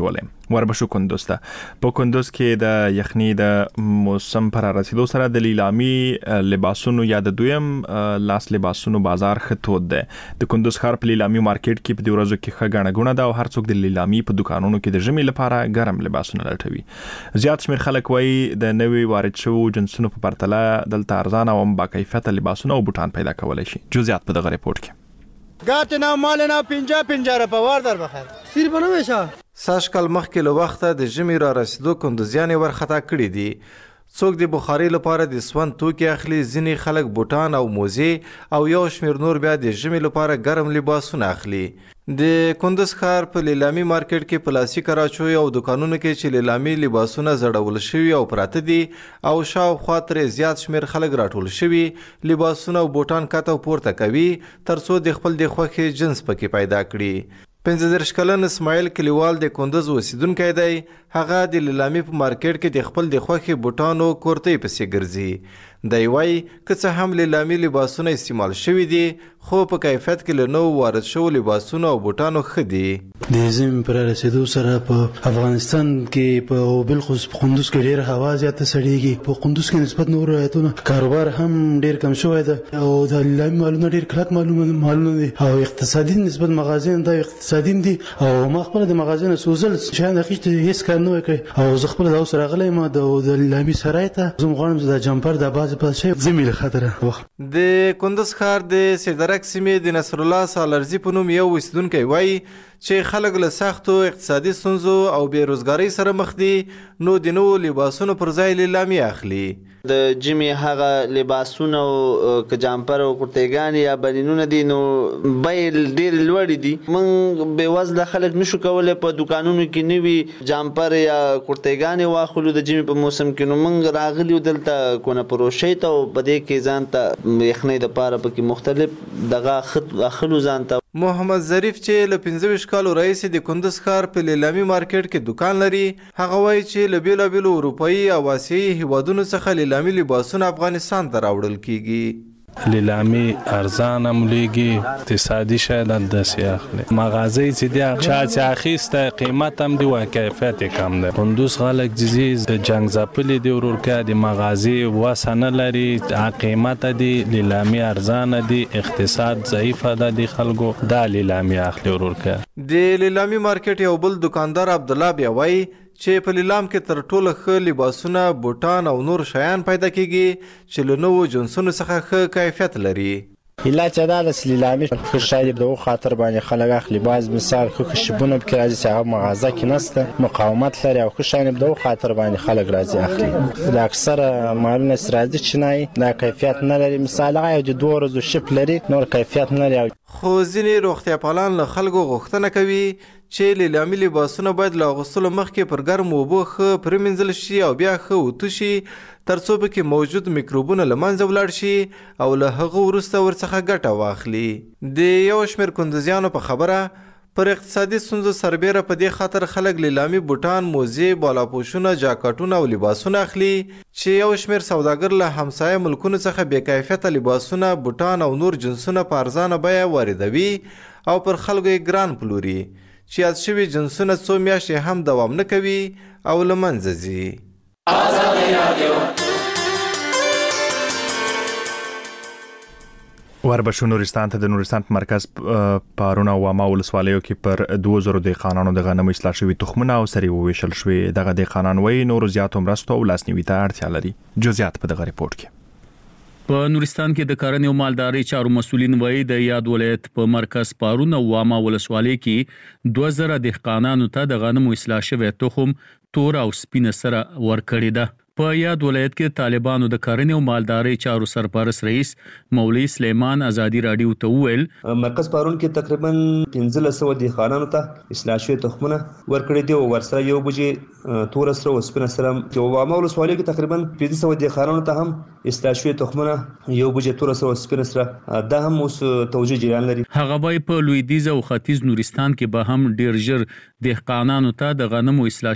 وربشو کندوز ته په کندوز کې د یخني د موسم پر رسیدو سره د لیلامي لباسونو یا د دویم لاس لباسونو بازار ختود ده د کندوز ښار په لیلامي مارکیټ کې په دې ورځو کې ښه غاڼه غونه ده او هر څوک د لیلامي په دکانونو کې د ژمي لپاره ګرم لباسونه لټوي زیات شمیر خلک وایي د نوي وارد شوو جنسونو په پرتله دلته ارزانه او با کیفیت لباسونه او بوټان پیدا کولای شي جزئیات په دغه ریپورت کې ګاټ نه مال نه 50 روپه ور در بخیر سیر بنوي شه ساشکل مخکې له وخته د ژمي را رسیدو کندوزیان ورخطا کړي دي څوک د بخاري لپاره د سون توکي اخلي ځینې خلک بوټان او موزې او یو شمیر نور بیا د ژمي لپاره ګرم لباسونه اخلي د کندوز ښار په لیلامي مارکیټ کې پلاسټیک راچوي او دکانونو کې چې لیلامي لباسونه زړول شوي او پراته دي او شاوخوا ترې زیات شمیر خلک راټول شوي لباسونه او بوټان کاته پورته کوي ترڅو د خپل د خوښې جنس پکې پیدا کړي 15 کلن اسماعیل کلیوال د کندوز اوسیدونکی دی هغه د لیلامي په مارکیټ کې د خپل د خوښې بوټانو کورتۍ پسې ګرځي دی وایي که څه هم لیلامي لباسونه استعمال شوي دي خو په کیفیت کې له نوو وارد شوو لباسونو او بوټانو ښه دي د ژمي پر رسیدو سره په افغانستان کې په بالخصوص په کندوز کې ډېر هوا زیاته سړېږي په کندوز کې نسبت نور ولایتونو کاروبار هم ډېر کم شوی ده او د لیلامي مالونه ډېر کلک مالونه دي او اقتصادي نسبت مغازین دا اقتصادي دي او ما خپل د مغازین سوزل شان اخیسته هیڅ کار نه وکړي او زه خپل د اوس راغلی ما د لیلامي سرای ته زه غواړم د جمپر د باز په شی زمي له خاطره د کندوز ښار د سیدرک سیمې د نصر الله سالرزي په نوم یو اوسیدونکی وایي چې خلک له سختو اقتصادي ستونزو او بیروزګارۍ سره مخ دي نو د نوو لباسونو پر ځای لیلامي اخلي د جمی هغه لباسونه او ک جامپر او کورتېګان یا بنینونه دي نو بیل ډیر لوړ دي من به وزله خلک نشو کولای په دکانونو کې نوي جامپر یا کورتېګان واخلو د جمی په موسم کې نو من راغلی دلته کونه پروشي ته او بده کې ځان ته یخنۍ د پاره پکې مختلف دغه خط اخلو ځان ته محمد ظریف چې له 15 کالو رئیس د کندوز ښار په لیلامي مارکیټ کې دکان لري هغه وایي چې له بیلابیلو اروپایي او آسیایي هیوادونو څخه لیلامي لباسونه افغانستان ته راوړل کیږي لیلامي ارزانه مليږي اقتصادي شاید د سیاخله مغازي چې دی چې اخیسته قیمت هم دی او کیفیت کم ده کندوز خلک جزیز د جنگ زپلي دی ورکه د مغازي وسنه لري قیمت دی لیلامي ارزانه دی اقتصاد ضعیف ده د خلکو د لیلامي اخلي ورکه د لیلامي مارکیټ یو بل دکاندار عبد الله بیاوي چې په لیلام کې تر ټولو ښه لباسونه بوټان او نور شیان پیدا کیږي چې له نوو جنسونو څخه ښه کیفیت لري هلا چې دا د لیلامي ښه شی د خاطر باندې خلک اخلي باز مثال ښه شبونه په راځي چې هغه مغازه کې نسته مقاومت لري او ښه شی د خاطر باندې خلک راځي اخلي د اکثره مالونه راځي چې نه دا کیفیت نه لري مثال هغه د 2 ورځې شپ لري نور کیفیت نه لري خو ځینې روغتیا پالان له خلکو غوښتنه کوي چې لیلامي لباسونه باید له اغوستلو مخکې پر ګرمو اوبو ښه پرېمنځل شي او بیا ښه اوتو شي ترڅو پکې موجود میکروبونه له منځه ولاړ شي او له هغه وروسته ورڅخه ګټه واخلي د یو شمېر کندوزیانو په خبره پر اقتصادي ستونزو سربیره په دې خاطر خلک لیلامي بوټان موزې بالاپوشونه جاکټونه او لباسونه اخلي چې یو شمېر سوداګر له همسایه ملکونو څخه بې کیفیته لباسونه بوټان او نور جنسونه په ارزانه بیه واردوي او پر خلکو یې ګران پلوري چې یاد شوي جنسونه څو میاشتې هم دوام نه کوي او له منځه ځي وربشو نورستان ته د نورستان په مرکز پارونه او واما ولسوالیو کې پر 2000 دهقانانو د غنمو اصلاح شوي تخمونه او سرې وویشل شوي دغه دهقانان وایي نورو زیاتو مرستو او لاسنیوي ته اړتیا لري جزئیات په دغه ریپورت کې په نورستان کې د کرنې او مالدارۍ چارو مسولین وایي د یاد ولایت په مرکز پارون او واما ولسوالۍ کې 2000 دهقانانو ته د غنمو اصلاح شوی تخم تور او سپینه سره ورکړی ده په یاد ولایت کې طالبانو د کرنې او مالدارۍ چارو سرپرست رئیس مولوی سلیمان ازادي رادیو ته وویل مرکز پارون کې تقریبا 1500 دهقانانو ته اصلاح شوی تخمونه ورکړی دي او ورسره یو بوجي تور سره او سپینه سره چې واما ولسوالۍ کې تقریبا 1500 دهقانانو ته هم اصلاح شوی تخمونه یو بوجي تور سره او سپینه سره دا هم اوس توجیه جریان لري هغه وایي په لویدیځ او ختیځ نورستان کې به هم ډیر ژر دهقانانو ته د غنمو اصلاح شوی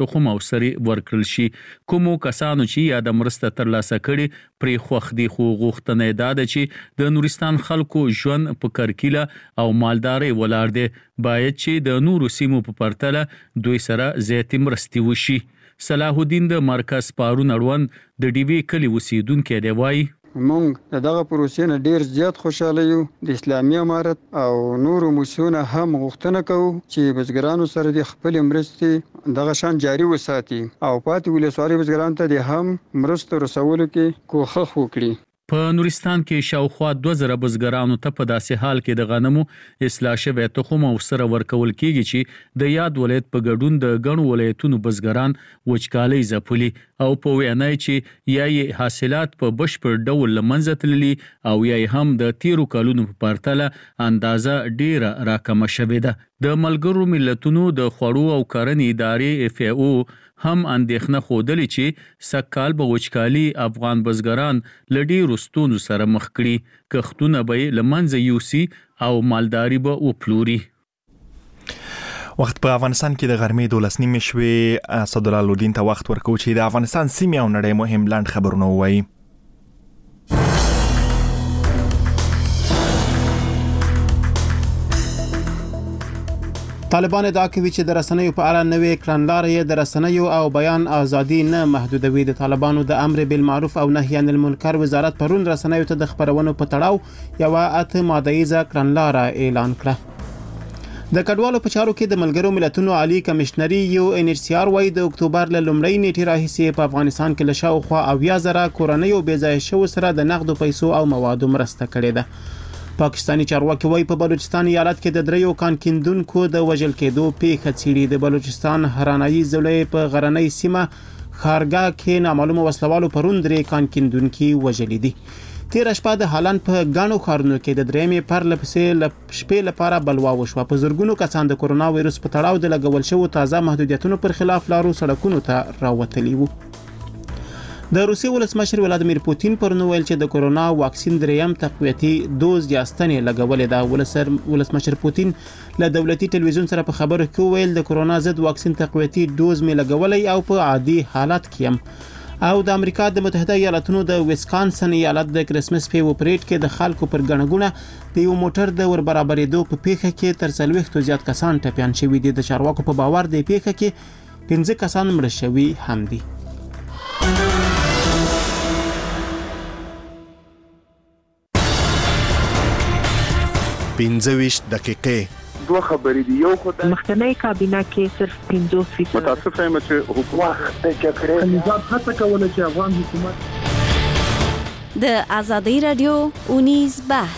تخم او سری ورکړل شي. کومو کسانو چې یا د مرسته ترلاسه کړي پرې خوښ دي، خو غوښتنه دا ده چې د نورستان خلکو ژوند په کرکیله او مالداري ولاړ دی. باید چې د نورو سیمو په پرتله دوی سره زیاتې مرستې وشي. صلاح الدین د مرکز پارون اړوند د ډیوی کلی اوسیدونکو دی وایي مونږ دغه پروسې نه ډیر زیات خوشاله یو. د اسلامي امارت او نورو مسؤلینو هم غوښتنه کوو چې بزګرانو سره د خپل مرستې دغه شان جاري وساتي او پاتې ولسوالۍ بزګرانو ته د هم مرستو رسولو کې کوښښ وکړي. په نورستان کې شاوخوا 2000 بزګرانو ته په داسې حال کې د غنمو اصلاح شوی تخم او سره ورکول کیږي چې د یاد ولایت په ګډون د غنو ولایتونو بزګران وچکالۍ ځپلي او په وینای چې یا حاصلات په بشپړ ډول لمنځه تللي او یا هم د تیرو کلونو په پرتله اندازه ډیره راکمه شوې ده. د ملګرو ملتونو د خوړو او کرنې ادارې FAO هم اندېښنه خوده چې سکهال به وچکالي افغان بزګران لډي رستونو سره مخ کړي، کښتونه به لمنځه یوسي او مالداري به وپلوري. وخت په افغانستان کې د غرمې 12 شوې. اسد الله الدین ته وخت ورکو چې د افغانستان سیمې او نړۍ مهم لاند خبرونه وایي. طالبان ادعا کوي چې د رسنیو په اړه نوې کړنلارې د رسنیو او بیان ازادي نه محدودوي. د طالبانو د امر بالمعروف او نهي عن المنکر وزارت پرون رسنیو ته د خبرونو په تړاو یو 8 مادهیزه کړنلاره اعلان کړه. د کډوالو په چارو کې د ملګرو ملتونو عالی کمشنري UNHCR وايي د اکتوبر له لومړۍ نیټې راهیسې په افغانستان کې له شاوخوا 90,000 کورنۍ او بېځایه شوو سره د نقدو پیسو او موادو مرسته کړې ده. پاکستانی چارواکي وايي په بلوچستان ایالت کې د دریو کان کیندونکو د وژل کېدو پیښه څیړي. د بلوچستان هرانایي ضلع په غرنۍ سیمه خارګاه کې نامعلومه وسلوالو پرون درې کان کیندونکي وژلي دي. تیر شپه د هالند په غانو خارونو کې د درېمې پرلپسې شپې لپاره بلوا وشوه. په زرګونو کسان د کورونا وایروس په تړاو د لګول شوو تازه محدودیتونو پر خلاف لارو سړکونو ته راوتلي وو. د روسیې ولسمشر ولادیمیر پوتین پرون ویل چې د کورونا واکسین دریم تقویتي دوز یا ستنې لګولې ده. ولسمشر پوتین له دولتي ټلویزیون سره په خبرو کې ویل د کورونا ضد واکسین تقویتي دوز می لګولې او په عادي حالت کې هم. او د امریکا د متحده ایالاتونو د ویسکانسن ایالت د کرسمس په وپریټ کې د خلکو پر غنګونه په یو موټر د ور برابرېدو په پیښه کې تر 40 زیات کسان ټپيان شوي دي. د چارواکو په باور د پیښه کې 15 کسان مړ شوي هم دي. 25 دقیقې دوه خبرې دي. یو خو د مخکنی کابینه کې صرف 50% متاسف یم چې حکومت د جګړې نظام هڅه کوله چې افغان حکومت د آزادۍ رادیو اونیز بحث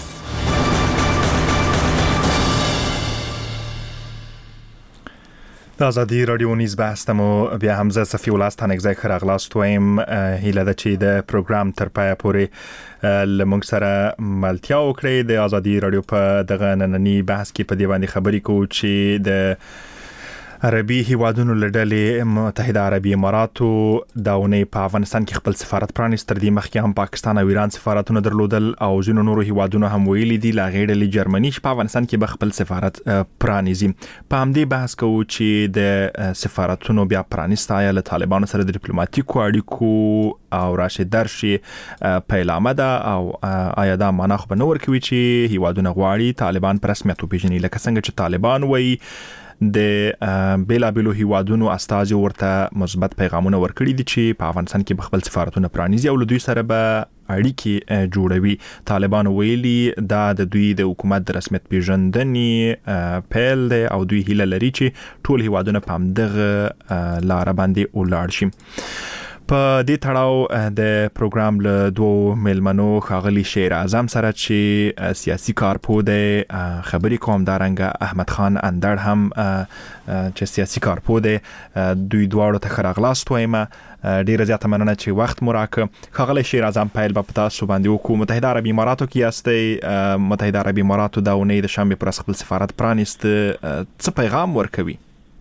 د آزادۍ رادیو نیز بحث ته مو بیا همزه صفی ولاست هنګ ځای خراغلاست وایم هیله ده چې د پروګرام تر پایه پورې لمونږ سره ملتیا وکړي. د آزادۍ رادیو په دغه نننی بحث کې په دې باندې خبرې کوو چې د عربي هیوادونو لړلې متحده عربي اماراتو داونې په افغانستان کې خپل سفارت پرانیست. تر دې مخکې هم پاکستان او ایران سفارتونه درلودل او ځینو نورو هیوادونو هم ویلي دي لا غېړلې جرمني چې په افغانستان کې به خپل سفارت پرانیزي. په همدې بحث کوو چې د سفارتونو بیا پرانیست آیا له طالبانو سره د ډیپلوماټیکو اړیکو او راشد درشي پیلامه ده او آیا دا معنا خو به نه ورکوي چې هیوادونه غواړي طالبان په رسمیت وپیژني لکه څنګه چې طالبان وایي د بیلابیلو هیوادونو استازي ورته مثبت پیغامونه ورکړي دي چې په افغانستان کې خپل سفارتونه پرانیزي او له دوی سره به اړیکې جوړوي. طالبان ویلي دا د دوی د حکومت د رسمیت پیژندنې پیل دی او دوی هیله لري چې ټول هیوادونه په همدغه لار باندې ولاړ شي. په دې تړاو د پروګرام له دوه ملمنو ښاغلي شیر اعظم سره چې سیاسي کارپوه دی خبرې کوم، دارنګه احمد خان اندړ هم چې سیاسي کارپوه دی، دوی دواړو ته ښه راغلاست وایم. ډیره زیاته مننه چې وخت مو راکړ. ښاغلی شیر اعظم پیل به په تاسو باندې وکړو. متحده عربي اماراتو کې یاستئ، متحده عربي اماراتو دا اونۍ د شنبې پر ورځ خپل سفارت پرانیست، څه پیغام ورکوي؟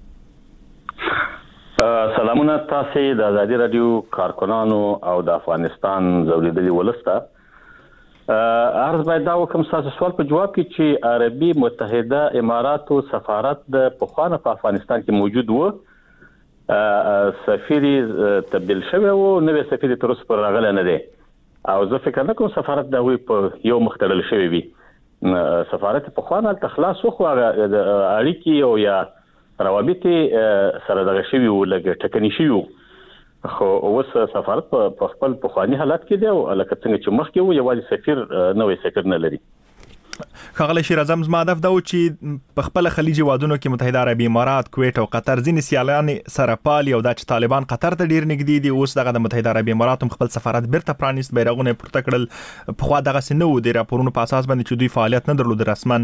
سلامونه تاسو د آزادۍ رادیو کارکنانو او د افغانستان زولیدلي ولسته. عرض باید دا وکم تاسو سوال په جواب کې چې عربي متحده اماراتو سفارت د پخوانه په افغانستان کې موجود و سفیر تبدیل شوی او نوې سفیر تر اوسه پر راغلی نه دی او زه فکر نه کوم سفارت د هغوی په یو مخ تړل شوی وي. سفارت پخوا نه هلته خلاص و خو هغه اړیکې او یا روابط سره دغه شوي وو لږ ټکني شوي وو خو اوس سفارت په خپل پخواني حالت کې دی او لکه څنګه چې مخکې وو یوازې سفیر نوی سفیر نه لري. ښاغلی شیر اعظم زما هدف دا و چې په خپل خلیجي هیوادونو کې متحده عربي امارات، کویت او قطر ځینې سیالان سره پالي او دا چې طالبان قطر ته ډیر نږدې دي. اوس دغه د متحده عربي امارات هم خپل سفارت بیرته پرانیست، بیرغونه پورته کړل. پخوا دغسې نه و د راپورونو په اساس باندې چې دوی فعالیت نه درلود رسما.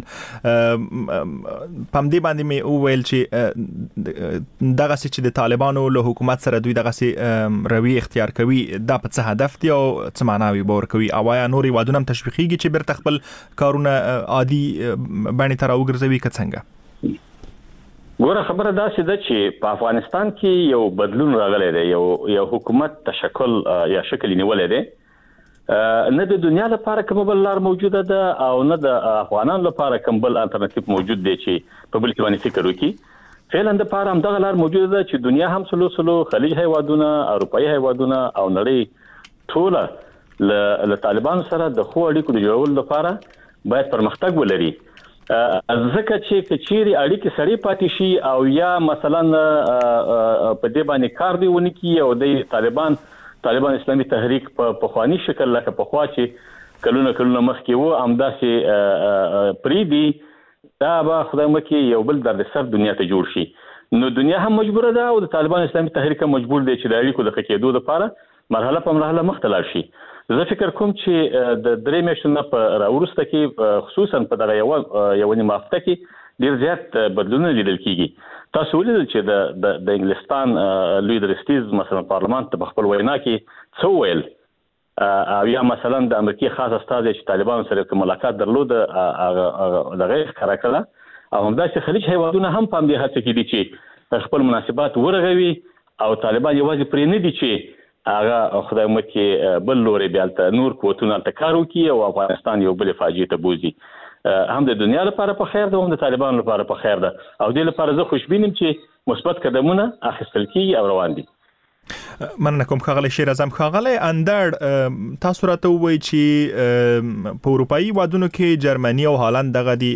په همدې باندې مې وویل چې دغسې چې د طالبانو له حکومت سره دوی دغسې روي اختیار کوي دا په څه هدف دی او څه معناوي به ورکوي او آیا نور هیوادونه هم تشویقیږي چې بیرته خپل کارونه عادي باندې تر وګرځوي که څنګه؟ ګوره خبره داسې ده چې په افغانستان کې یو بدلون راغلی دی، یو حکومت تشکل یا شکل نیولی دی. نه د دنیا لپاره کوم بل لار موجوده ده او نه د افغانانو لپاره کوم بل الټرناتیو موجود دی چې په بل کې باندې فکر وکړي. فعلا د پاره هم دغه لار موجوده ده چې دنیا هم سلو خلیج هیوادونه، اروپایي هیوادونه او نړۍ ټوله له طالبانو سره د ښو اړیکو د جوړولو لپاره باید پرمختګ ولري. ځکه چې کچيري اړیکې سړې پاتې شي او یا مثلا په دې باندې کار دی ونه کی او د طالبان اسلامي تحریک په پخوانی شکل لکه پخوا چې کلونه مخکې وو همداسې پریدي دا به خدای مکي یو بل دردسر دنیا ته جوړ شي. نو دنیا هم مجبوره ده او د طالبان اسلامي تحریک هم مجبور دی چې د اړیکو د ښه کېدو لپاره مرحله په مرحله مخ ته لاړ شي. زه فکر کوم چې د درې میاشتو نه په راوروسته کې خصوصا په دغه یو نیمه هفته کې ډېر زیات بدلونونه لیدل کېږي. تاسو ولیدل چې د انګلستان لوی درستیز مثلا پارلمان ته په خپل وینا کې څه وویل او یا مثلا د امریکای خاص استازی چې طالبانو سره ملاقات درلود دغه ښکاره کړه او همداسې خلیج هیوادونه هم په همدې هڅه کې دي چې خپل مناسبات ورغوي او طالبان یوازې پرې نه دي چې هغه خدای مکي بل لوري بیالته نور قوتونه ته کار وکړي او افغانستان یو بل فاجعه ته بوزي. هم د دنیا لپاره په خیر ده هم د طالبانو لپاره په خیر ده او دې لپاره زه خوشبینم چې مثبت قدمونه اخیستل کیږي او روان دي. مننه کوم ښاغلی شیر اعظم. ښاغلی اندړ تاسو راته ووایئ چې په اروپایي هیوادونو کې جرمني او هالند دغه دي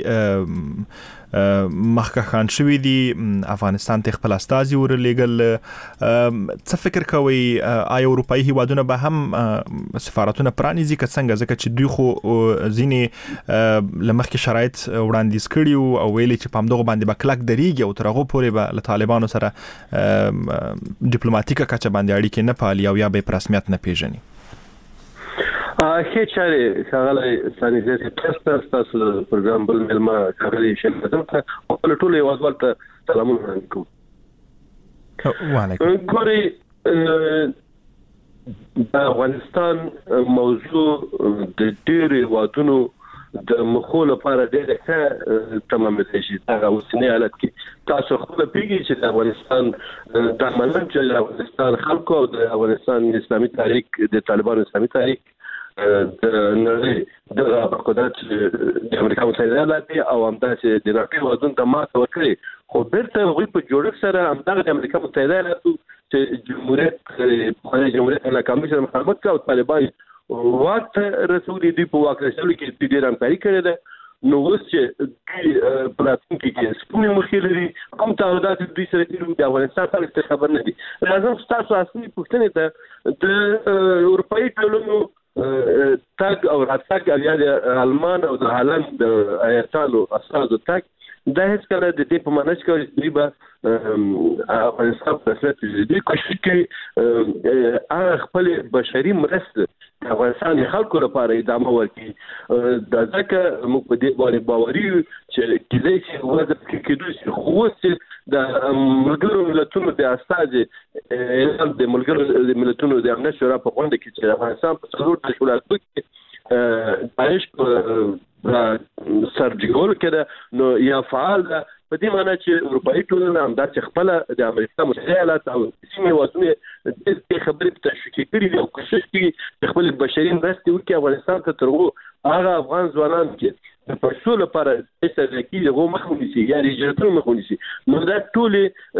مخکښان شوي دي، افغانستان ته خپل استازي ورلېږل. څه فکر کوئ آیا اروپایي هیوادونه به هم سفارتونه پرانیزي که څنګه؟ ځکه چې دوی خو ځینې له مخکې شرایط وړاندیز کړي وو او ویلي چې په همدغو باندې به کلک درېږي او تر هغو پورې به له طالبانو سره ډیپلوماتیکه کچه باندې اړیکې نه پالي او یا به یې په رسمیت نه پیژني. ښه چارې ښاغلی ثاني ستاسو پروګرام بل مېلمه ښاغلی شیر اعظم ته خپل ټولو هیوادوالو ته سلامونه وړاندې کوم. وعلیکم. ګورئ د افغانستان موضوع د ډېرو هیوادونو د مخو لپاره ډېره ښه تمامېدلی شي. هغه اوسني حالت کې تاسو خپله پوهېږئ چې د افغانستان دا منم چې د افغانستان خلکو او د افغانستان اسلامي تحریک د طالبانو اسلامي تحریک د نړۍ دغه قدرت د امریکا متحده ایالات او همداسې د ناټو هیوادونو ته ماته ورکړې، خو بیرته هغوی په جوړښت سره همدغه د امریکا متحده ایالاتو چې پخوانی جمهوریت ناکامۍ سره مخامخ کړه او طالبان واک ته رسولي، دوی په واک رسولو کې دوی ډېره همکاري کړې ده. نو اوس چې دوی په راتلونکي کې سپونې مخې لري کوم تعهدات دوی سره کړي د افغانستان خلک ته خبر نه دي. راځم ستاسو اصلي پوښتنې ته د اروپایي ټولنو تګ او راتګ یا د آلمان او د هالند د ایتالو استازو تګ دا هیڅ کله د دې په معنی چې دوی به افغانستان په رسمیت دوی کوشش کوي هغه خپل بشري مرسته د افغانستان خلکو لپاره ادامه ورکړي. دا ځکه موږ په دې باندې باوري یو چې کله چې وضع کېدو شي خو چې د ملګرو ملتونو د استازي اعلان د ملګرو ملتونو د امنیت شورا په غونډه کې چې افغانستان په څلور تشکیلاتو کې داعش سرجګول کړه نو یا فعال ده په دې معنی چې اروپایي ټولنه همدا چې خپل د امریکا متحده ایالات او سیمې وطنونه د خبرې تشویق کړي او کوشش کوي چې خپل بشري مرستې وکړي افغانستان ته تر هغه افغان ځوانان چې د پښتو لپاره چې د غو مخونی سي یا رجالتونو مخونی سي نو دا ټول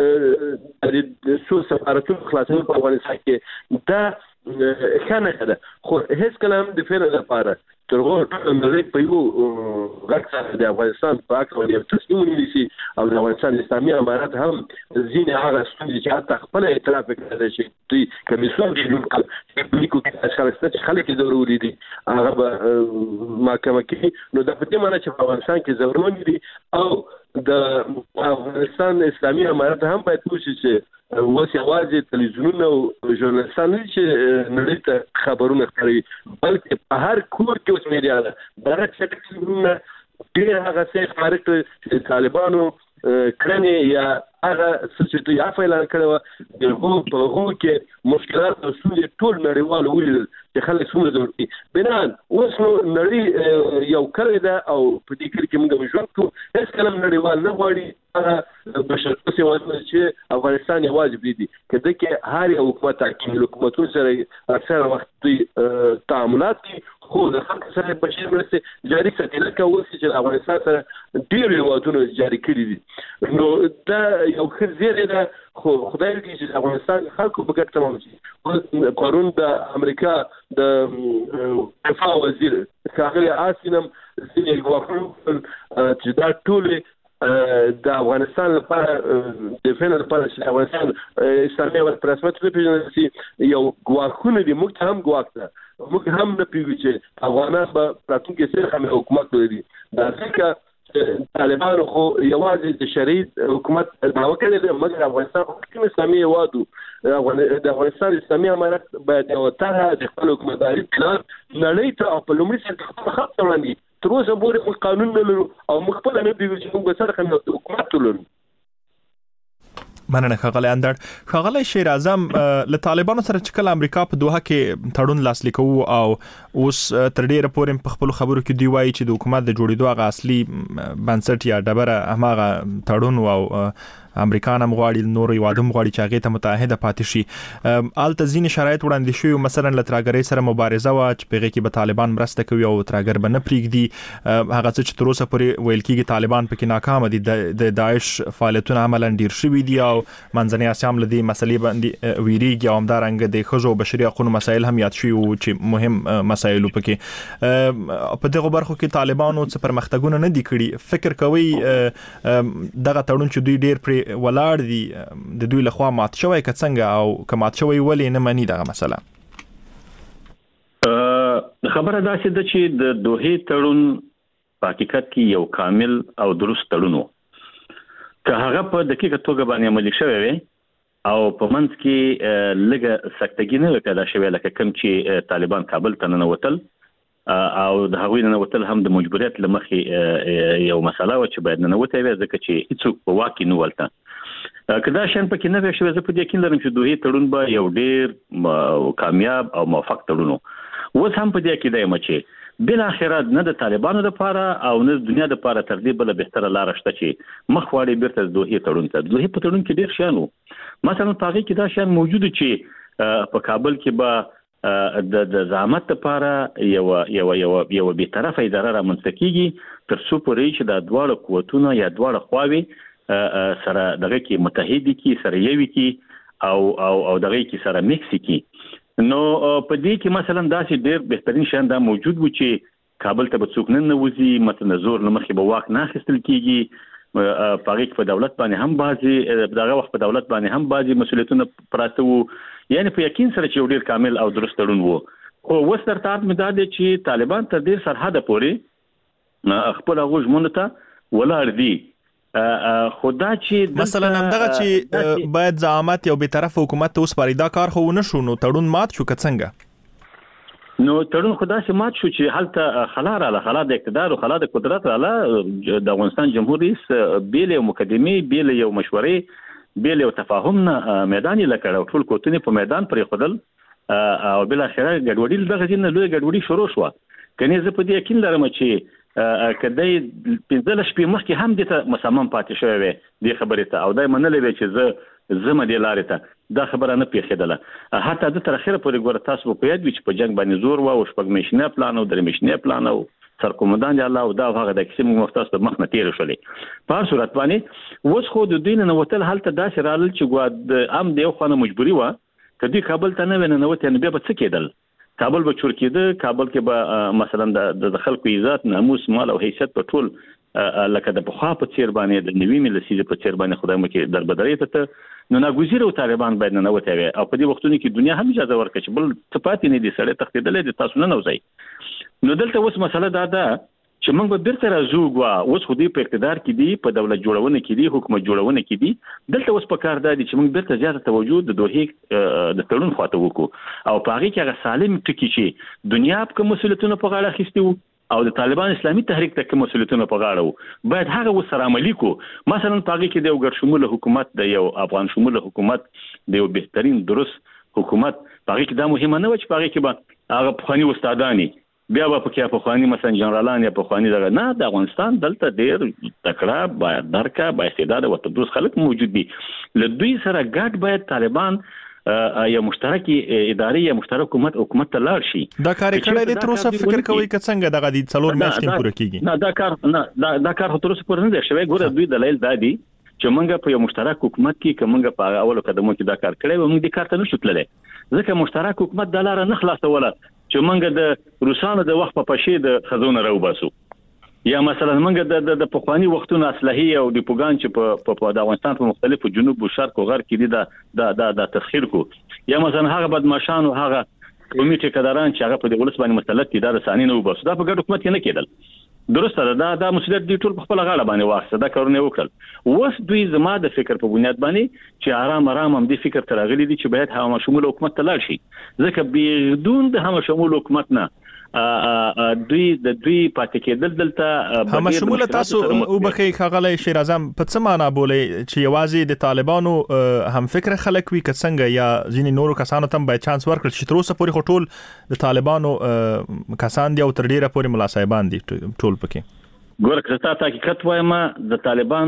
د سو سفارتونو خلاصول په افغانستان کې دا خانه ده خو هیڅ کلام د فعل لپاره ترغه ټول نړۍ په یو غږ سره د افغانستان په اړه باندې تصمیم ونیسي او د افغانستان اسلامي امارات هم ځینې هغه ستونزې چې حتی خپل اعتراف وکړي چې دوی کمیسیون جوړ کړ په لیکو کې خلک ضروري دي هغه به محکمه کې نو د پدې معنی چې په افغانستان کې ضروري دي او د افغانستان اسلامي امارات هم باید وشي چې اوس یوازې تلویزیونونه او ژورنالستان نه چې نړۍ ته خبرونه خپروي بلکې په هر کور کې اوس میډیا ده دغه چټکونه ډېر هغه څه خارق چې طالبانو کړنې یا هغه څه چې دوی اعلان کړی د هغو په هغو کې مشکلات او ستونزې ټول نړیوال ولیدل چې خلک څومره ضروري دي بنان اوس نو نړۍ یو کلی ده او په دې کلی کې موږ ژوند کوو هېڅ کله نړیوال نه غواړي هغه بشرطوس یوازې چې افغانستان یوازې پرېږدي که ده کې هر یو حکومت حاکم حکومتونو سره اکثره وخت دوی تعاملات کوي خو د خلکو سره بشري مرستې جاري ساتي لکه اوس چې افغانستان سره ډېر هېوادونه جاري کړي دي نو دا یو ښه زیری ده خو خدای وکړي چې د افغانستان خلکو په ګټه تمام شي پرون د امریکا د دفاع وزیر ښاغلی آسینم ځینې ګواښونه چې دا ټولې د افغانستان لپاره د فعل لپاره چې افغانستان اسلامي امارت په رسمیت وپېژندل شي یو ګواښونه دي موږ ته هم ګواښ ده موږ هم نه پوهېږو چې افغانان به راتلونکي څه رقم حکومت ولري دا ځکه طالبانو خو یوازې د شرعي حکومت دعوه کړې ده مګر افغانستان کوم اسلامي هېواد د افغانستان اسلامي امارت باید یوه طرحه د خپل حکومتداري پلان نړۍ ته او په لومړي سر کې خپل خط ته وړاندې تر اوسه پورې موږ قانون نه لرو او موږ خپله نه پوهېږو چې موږ څه رقم حکومت ولرو. مننه ښاغلی اندړ. ښاغلی شیر اعظم له طالبانو سره چې کله امریکا په دوحه کې تړون لاسلیک کوو او اوس تر ډیره پورې په خپلو خبرو کې دوی وایي چې د حکومت د جوړېدو هغه اصلي بنسټ یا ډبره هماغه تړون او امریکا هم غواړي نور هیواد هم غواړي چې هغې ته متحده پاتې شي. هلته ځینې شرایط وړاندې شوي مثلا له ترهګرۍ سره مبارزه وه چې په هغې کې به طالبان مرسته کوي او ترهګر به نه پرېږدي هغه څه چې تر اوسه پورې ویل کېږي طالبان پکې ناکامه دي د داعش فعالیتونه عملا ډېر شوي دي او منځنۍ اسیا هم له دې مسلې باندې ویریږي او همدارنګه د ښځو او بشري حقونو مسایل هم یاد شوي وو چې مهم مسایل پکې په دغو برخو کې طالبانو څه پرمختګونه نه دي کړي فکر کوئ دغه تړون چې دوی ډېر پرې ولاړ دي د دوی لخوا مات شوی که څنګه او که مات شوی ولې نه مني دغه مسله؟ خبره داسې ده چې د دوحې تړون په حقیقت کې یو کامل او درست تړون و که هغه په دقیقه توګه باندې عملي شوی وي او په منځ کې لږه سکتګي نه وي پیدا شوې لکه کوم چې طالبان کابل ته ننوتل او د هغوی ننوتل هم د مجبوریت له مخې یو مسله وه چې باید ننوتی وي ځکه چې هیڅوک په واک کې نه ولته که دا شیان پکې نه وی شوی زه په دې یقین لرم چې دوحې تړون به یو ډېر کامیاب او موفق تړون و. اوس هم په دې عقیده یم چې بالاخره نه د طالبانو دپاره او نه د دنیا دپاره تر دې بله بهتره لاره شته چې مخ واړې بیرته د دوحې تړون ته. د دوحې په تړون کې ډېر شیان وو مثلا په هغې کې دا شیان موجود چې په کابل کې به د زعامت لپاره یو بیطرفه اداره رامنځته کیږي تر څو پورې چې دا دواړه قوتونه یا دواړه خواوې سره دغه کې متحد کی سره یوي کی او دغه کې سره میکس کی. نو په دې کې مثلا داسې ډېر بهترین شیان دا موجود و چې کابل ته به څوک نه ننوځي مثلا زور له مخې به واک نه اخیستل کیږي په هغې کې په دولت باندې هم بعضې دغه وخت په دولت باندې هم بعضې مسؤلیتونه پراته وو یعنې په یقین سره چې یو ډېر کامل او درست تړون وو. خو اوس درته عاد مې دا دی چې طالبان تر ډېر سرحده پورې خپل هغو ژمنو ته ولاړ دي خو دا چې مثلا همدغه چې باید زعامت یو بېطرفه حکومت ته وسپاري دا کار خو ونه شو نو تړون مات شو که څنګه؟ نو تړون خو داسې مات شو چې هلته خلا راله خلا د اقتدار او خلا د قدرت راله د افغانستان جمهور رئیس بېل یو مقدمې بېل یو مشورې بېل یو تفاهم نه میدان یې لکړ او ټول قوتونه په میدان پرېښودل او بالاخره ګډوډي دغه ځای نه لویه ګډوډي شروع شوه. کنې زه په دې یقین لرم چې که دی 15 شپې مخکې هم دې ته مصمم پاتې شوی وی دې خبرې ته او دا یې منلی وی چې زه ځمه دې لارې ته دا خبره نه پېښېدله حتی ده تر اخره پورې ګوره تاسو به په یاد وي چې په جنګ باندې زور وه او 6 میاشتنی پلان او 3 میاشتنی پلان او سرکومندان دی الله او دا هغه د کیسې موږ مختص د مخ نه تیر شولې په هر صورت باندې اوس خو د دوی نه وتل هلته داسې رالل چې ګواد ام دی خو نه مجبوری و کدی کابل ته نه وننوت نه به څه کېدل کابل به چور کېده کابل کې به مثلا د خلکو عزت ناموس مال او حیثیت په ټول لکه د بخوا په چیر باندې د نوی ملسي په چیر باندې خدای مو کې دربدري ته نو ناګوزیر او طالبان باید نه وته او په دې وختونو کې دنیا هم اجازه ورکړي چې بل صفات نه دي سره تخدیدل دي تاسو نه نوځي نو دلته اوس مسله دا ده چې موږ به بیرته راځو اوس خو دې په اقتدار کې دي په دولت جوړونه کې دي حکومت جوړونه کې دي دلته اوس په کار دی چې موږ بیرته زیاته توجه د دوه د تړون خواته وکړو او په هغه کې هغه سالم ټکی چې دنیا په مسولیتونو په غاړه اخیستي وو او د طالبان اسلامي تحریک ته مسولیتونه په غاړه وو باید هغه وسره عملي کو مثلا په هغه کې د یو ګډ شموله حکومت د یو افغان شموله حکومت د یو بهترین درست حکومت په هغه کې دا مهمه نه و چې په هغه کې به هغه پخوانی استادانی بیا به پکې پخوانی مثلا جنرالان یا پخوانی دغه نه د افغانستان دلته ډیر تکړه باید درکا با استعداد او تدریس خلک موجود دي لدوی سره ګډ باید طالبان یا مشترک اداري یا مشترک حکومت ته لاړ شي دا کار کړی د تر اوسه فکر کوي که څنګه دغه د څلور میاشتې پوره کیږي نه دا کار تر اوسه پوره نه دی شوی ګوره دوی دلایل دادي چې موږ په یو مشترک حکومت کې کومه په اولو قدمو کې دا کار کړی و موږ د کار ته نشو تللی ځکه مشترک حکومت د لار نه خلاصوله چې موږ د روسانو د وخت په پښې د خزونه راوباسو یا مثلا موږ د پخوانی وختونو اصلاحي او ډیپوګان چې په د افغانستان په مختلفو جنوب او شرق او غرب کې دي د تسخير کو یا مثلا هغه بدمعشان او هغه قومي ټیکداران چې هغه په دې ولس باندې مسلط دي د رسانې نه وباسو دا په ګډ حکومت کې نه کېدل درسته دا مسؤلیت دی ټول په خپل غاړه باندې واخیسته دا کارونه وکړل اوس دوی زما د فکر په بنیاد باندې چې آرام هم دې فکر ترغلي دي چې باید هم شمول حکومت ته لاړ شي ځکه بدون د هم شمول حکومت نه دوی پاتې کېدل دلته هم شمول تاسو او بخي خغله شیر اعظم په څه معنا بولې چې یوازې د طالبانو هم فکر خلک وي که څنګه یا ځینې نورو کسانو ته به چانس ورکړي چې تر اوسه پورې خټول د طالبانو کسان دي او تر ډیره پورې ملا صاحبان دي ټول پکې ګوره که تاسو حقیقت وایم د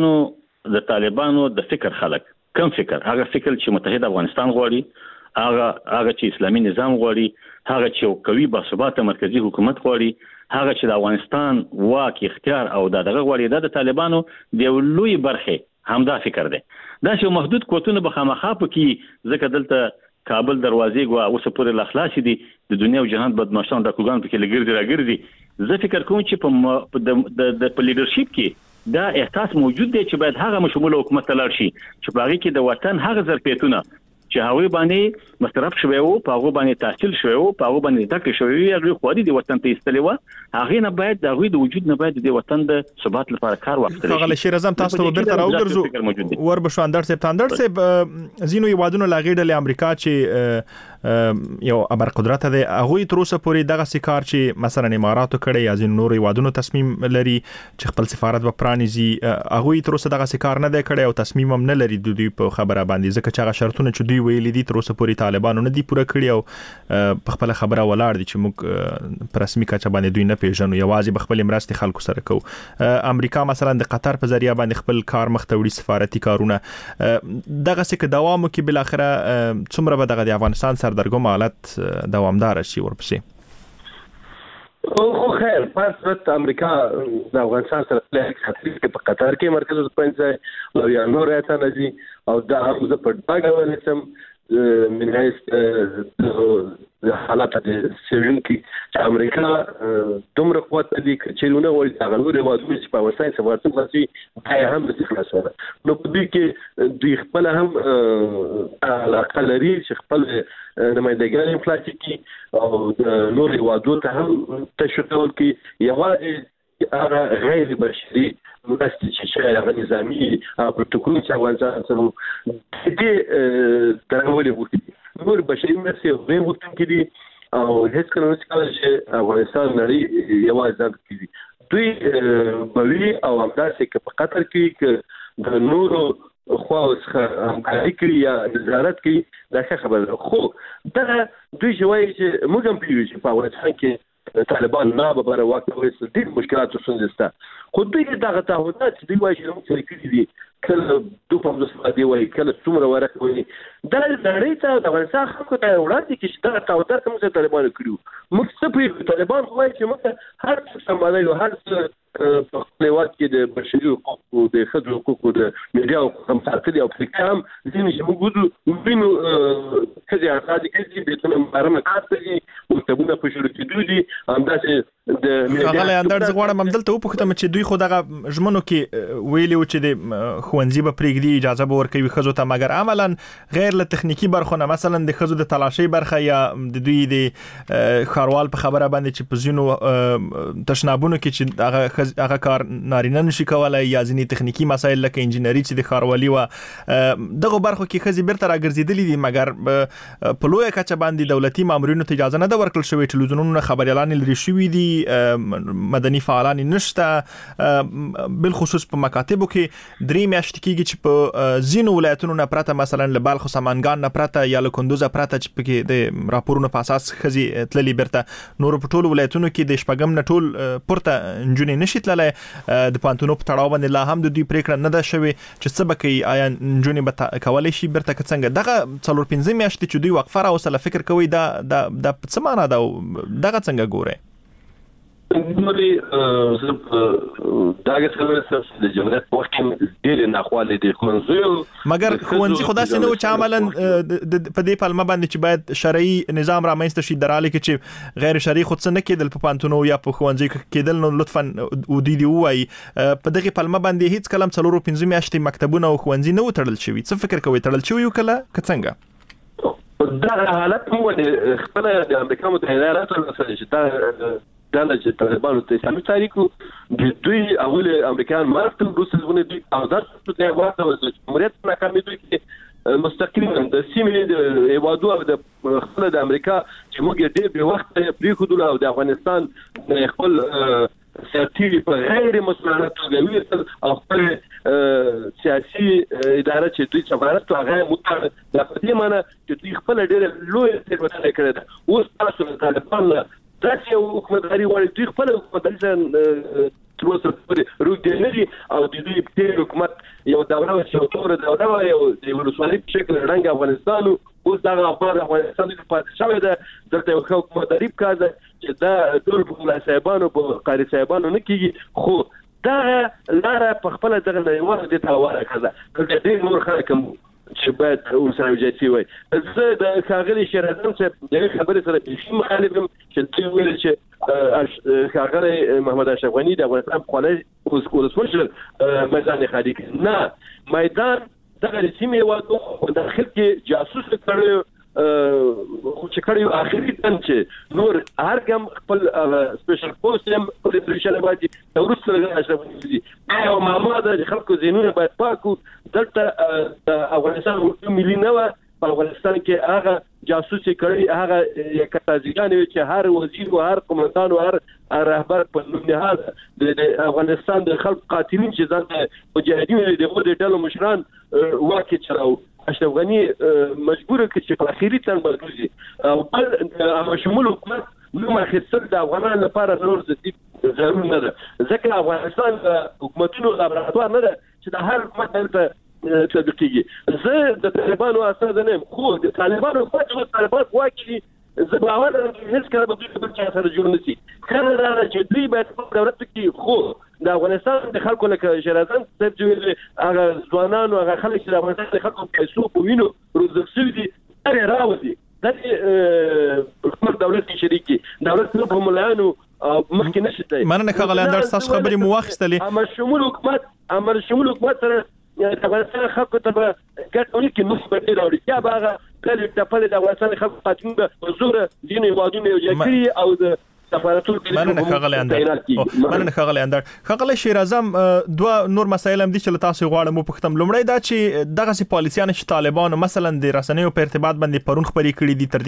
طالبانو د فکر خلک کوم فکر هغه فکر چې متحد افغانستان غواړي هغه چې اسلامي نظام غواړي هغه چې قوي باثباته مرکزی حکومت غواړي هغه چې د افغانستان واک اختیار او دغه غواړي د طالبانو د لوی برخه همدا فکر دی دا چې محدود قوتونه به خامخا پکې ځکه دلته کابل دروازې غوا اوس پورې اخلاص دي د دنیا او جهان بدمعشان د کوګان پکې لګردي راګردي زه فکر کوم چې په لیدرشپ کې دا احساس موجود دی چې باید هغه مشمول حکومت ته لاړ شي چې باغی کې د وطن هغه ظرفیتونه چې هغه باندې مصرف شوی او په هغه باندې تحصیل شوی او په هغه باندې تک شوی هغه خو دې وطن ته استلوا هغه نه باید د هغه د وجود نه باید د وطن د ثبات لپاره کار وکړي هغه شیر اعظم تاسو ته بیرته راوګرځو ور بشواندر صاحب زینو یوادونو لاغېډل امریکا چې یو ابر قدرت ده هغه تر اوسه پورې دغه سکار چې مثلا اماراتو کړي یا زین نور یوادونو تصمیم لري چې خپل سفارت په پرانیزي هغه تر اوسه دغه سکار نه دی کړي او تصمیم هم نه لري د دوی په خبره باندې ځکه چې هغه شرطونه چې ویلي دي تر اوسه پورې طالبانو نه دي پوره کړی او په خپل خبره ولاړ دي چې موږ پر رسمي کچه باندې دوی نه پیژنو یوازې په خپل مرستې خلکو سره کوو امریکا مثلا د قطر په ذریعہ باندې خپل کار مختوړي سفارتي کارونه دغه څه دوام کوي بل اخره څومره به دغه د افغانستان سردرګم حالت دوامدار شي ورپسې خو خیر پس امریکا د افغانستان سره په قطر کې مرکز پنځه او یا نور راته نزي او دا هم زه په ډاګه ولسم من هیڅ حالات د سیرین کې چې امریکا دومره قوت لري چې لونه وایي هغه نور وادي چې په وسایل سفارتي خلاصي هم د خلاصوره نو په دې کې دوی خپل هم علاقه لري چې خپل نمائندګان پلاستیکي او د نور وادو ته هم تشکل کې یوازې هغه غیر بشري مرستې چې هغه نظامی پروتوکول چې افغانستان سره دې درولې وکړي نور بشري مرستې غیر وکړي دي او هیڅ کله چې افغانستان نړۍ یوازې ځان کوي دوی بوي او همداسې چې په قطر کې د نورو خو همکاري کوي یا نظارت کوي دا څه خبره خو دا دوی شوي چې موږ هم پیوي چې په افغانستان کې طالبان نه به بره واکوي ډېر مشکلات څه خو دوی دغه تعهدات دوی وايي چې موږ سره کړی دي کله دوه په ځای دی وای کله څومره ورکوي دا نړۍ ته د افغانستان خلکو ته وړاندې کې چې دا تاوتر کوم څه طالبان کړیو موږ څه په طالبان وایي چې موږ هر څه سمالایو هر څه په خپلوات کې د بشري حقوقو د ښځو حقوقو د میډیا حقوقو هم ساتلي او په هم ځینې چې موږ وینو ښځې ازادي کوي بیتونه محرمه کار کوي مکتبونه په شروع کېدو دي همداسې د ښاغلی اندړ زه غواړم همدلته وپوښتم چې دوی خو دغه ژمنو کې ویلي وو چې د ښوونځي به پرېږدي اجازه به ورکوي ښځو ته مګر عملا غیر له تخنیکي برخو نه مثلا د ښځو د تلاشۍ برخه یا د دوی د ښاروال په خبره باندې چې په ځینو تشنابونو کې چې هغه کار نارینه نشي کولای یا ځینې تخنیکی مسایل لکه انجینری چې د ښاروالي و دغه برخو کې ښځې بیرته راګرځېدلې دي مګر په لویه کچه باندې دولتي مامورینو ته اجازه نه ده ورکړل شوې ټلویزیونونه خبریالان لري شوي دي مدني فعالان نشته بالخصوص په مکاتبو کې 3 میاشتې کېږي چې په ځینو ولایتونو نه پرته مثلا له بلخ او سمنګان نه پرته یا له کندوز پرته چې پکې د راپورونو په اساس ښځې تللي بیرته نور په ټولو ولایتونو کې د شپږم نه ټول پورته نجونې نشي تللی د پانتونو په تړاو باندې لا هم د دوی پریکړه نه ده شوې چې څه به کوي آیا نجونې به کولی شي بیرته که څنګه دغه 4-5 میاشتې چې دوی وقفه راوستله فکر کوي دا څه معنا ده دغه څنګه ګورئ نوري داګه څنګه د جمهوریت په وخت کې ډېر ناخواله دي ښوونځي مګر ښوونځي خدا سينه و چې عملاً په دې پلمه باندې چې باید شرعي نظام رامنځته شي دراله کې چې غیر شرعي خود څه نه کېدل په پانتونو یا په ښوونځي کېدل نو لطفاً ودی وایي په دغه پلمه باندې هیڅ کلم 4-5 میاشتې مکتبونه او ښوونځي نه وتړل شوي څه فکر کوي تړل شوي کله که څنګه دا حالت مو خپل د امریکا متحده ایالاتو سره چې دا چې طالبانو ته اسلامي تاریخو د دوی اول امریکایان مارکل روسونه دوی او دا څه واټه وځي جمهوریت ناکامي دوی کې مستقیما د سیمې د ایوادو او د خپل د امریکا چې موږ ډېر به وخت پریخودل او د افغانستان خپل سیاسي په غیر مسؤلانه توګه او خپل سیاسي اداره چې دوی سفارت هغه متعهد د پدې معنی چې دوی خپل ډېر لوی تجربه کړې ده اوس تاسو د طالبان دا چې حکومتداري غواړي دوی خپل حکومتداري سره تر اوسه پورې روږ دي نه دي او د دوی په حکومت یو دوره چې تور دوره یو د ولسوالۍ په شکل رنګ افغانستان اوس دا غواړي افغانستان د پاتې شوی ده دلته یو حکومتداري کاږي چې دا ټول په ملا صاحبانو په قاری صاحبانو نه کیږي خو دا لاره په خپل دغه نه د تاواره کړه د دې نور خلک چې باید ورسره وجاتي وي زه د ښاغلي شیرازم چې د خبرې سره بشي مخالفم چې دوی ویل چې ښاغلي محمد اشرف غني د افغانستان په خپل ولسمشر میدان خالي نه میدان دغه سیمې وادو داخل کې جاسوس کړو خو چې کړیو اخري تن چې نور هر کوم خپل سپیشل پوسټ هم په پریشنه باندې تورس سره اشرف دي او معلومات د خلکو زینونه باید پاکو دلته د افغانستان حکومت ملي نه و په افغانستان کې هغه جاسوسي کړی هغه یکتازیان چې هر وزیر او هر قومندان او هر رهبر په نهاد د افغانستان د خلک قاتلین چې ځان مجاهدین د ډلو مشران واکې چلاو اشرف غني مجبور کړ چې په اخیری تن مرکزي او بل شمول حکومت نو مخصص د افغانانو لپاره نور ضروري نه ده ځکه افغانستان حکومتونو لابراتوار نه ده چې د هر حکومت ته تطبیقيږي زه د طالبانو اساس نه خو د طالبانو خو طالبان واکي زه باور لرم چې هیڅ کله به دوی په سره جوړ نشي خره دا چې دوی باید په دولت کې خو د افغانستان د خلکو لکه شیرازان د جوړ هغه ځوانانو هغه خلک چې د افغانستان د خلکو پیسو په وینو روزل شوي دي لري راوځي د حکومت دولت کې شریکي دولت په ملایانو مخکې نشته مننه ښاغلی اندړ ستاسو خبرې مو واخیستلې امر شمول حکومت سره د افغانستان خلکو ته ګټونی کې مثبت راوړي یا هغه کله د خپل د افغانستان خلکو قاتلین به زور دین وادونه یو ځکري او د مننه ښاغلی اندړ ښاغلی شیرازم دوه نور مسایل هم دي چې له تاسو غواړم وپوښتم لومړی دا چې دغسې پالیسیانې چې طالبانو مثلا د رسنیو په ارتباط باندې پرون خپرې کړي دي تر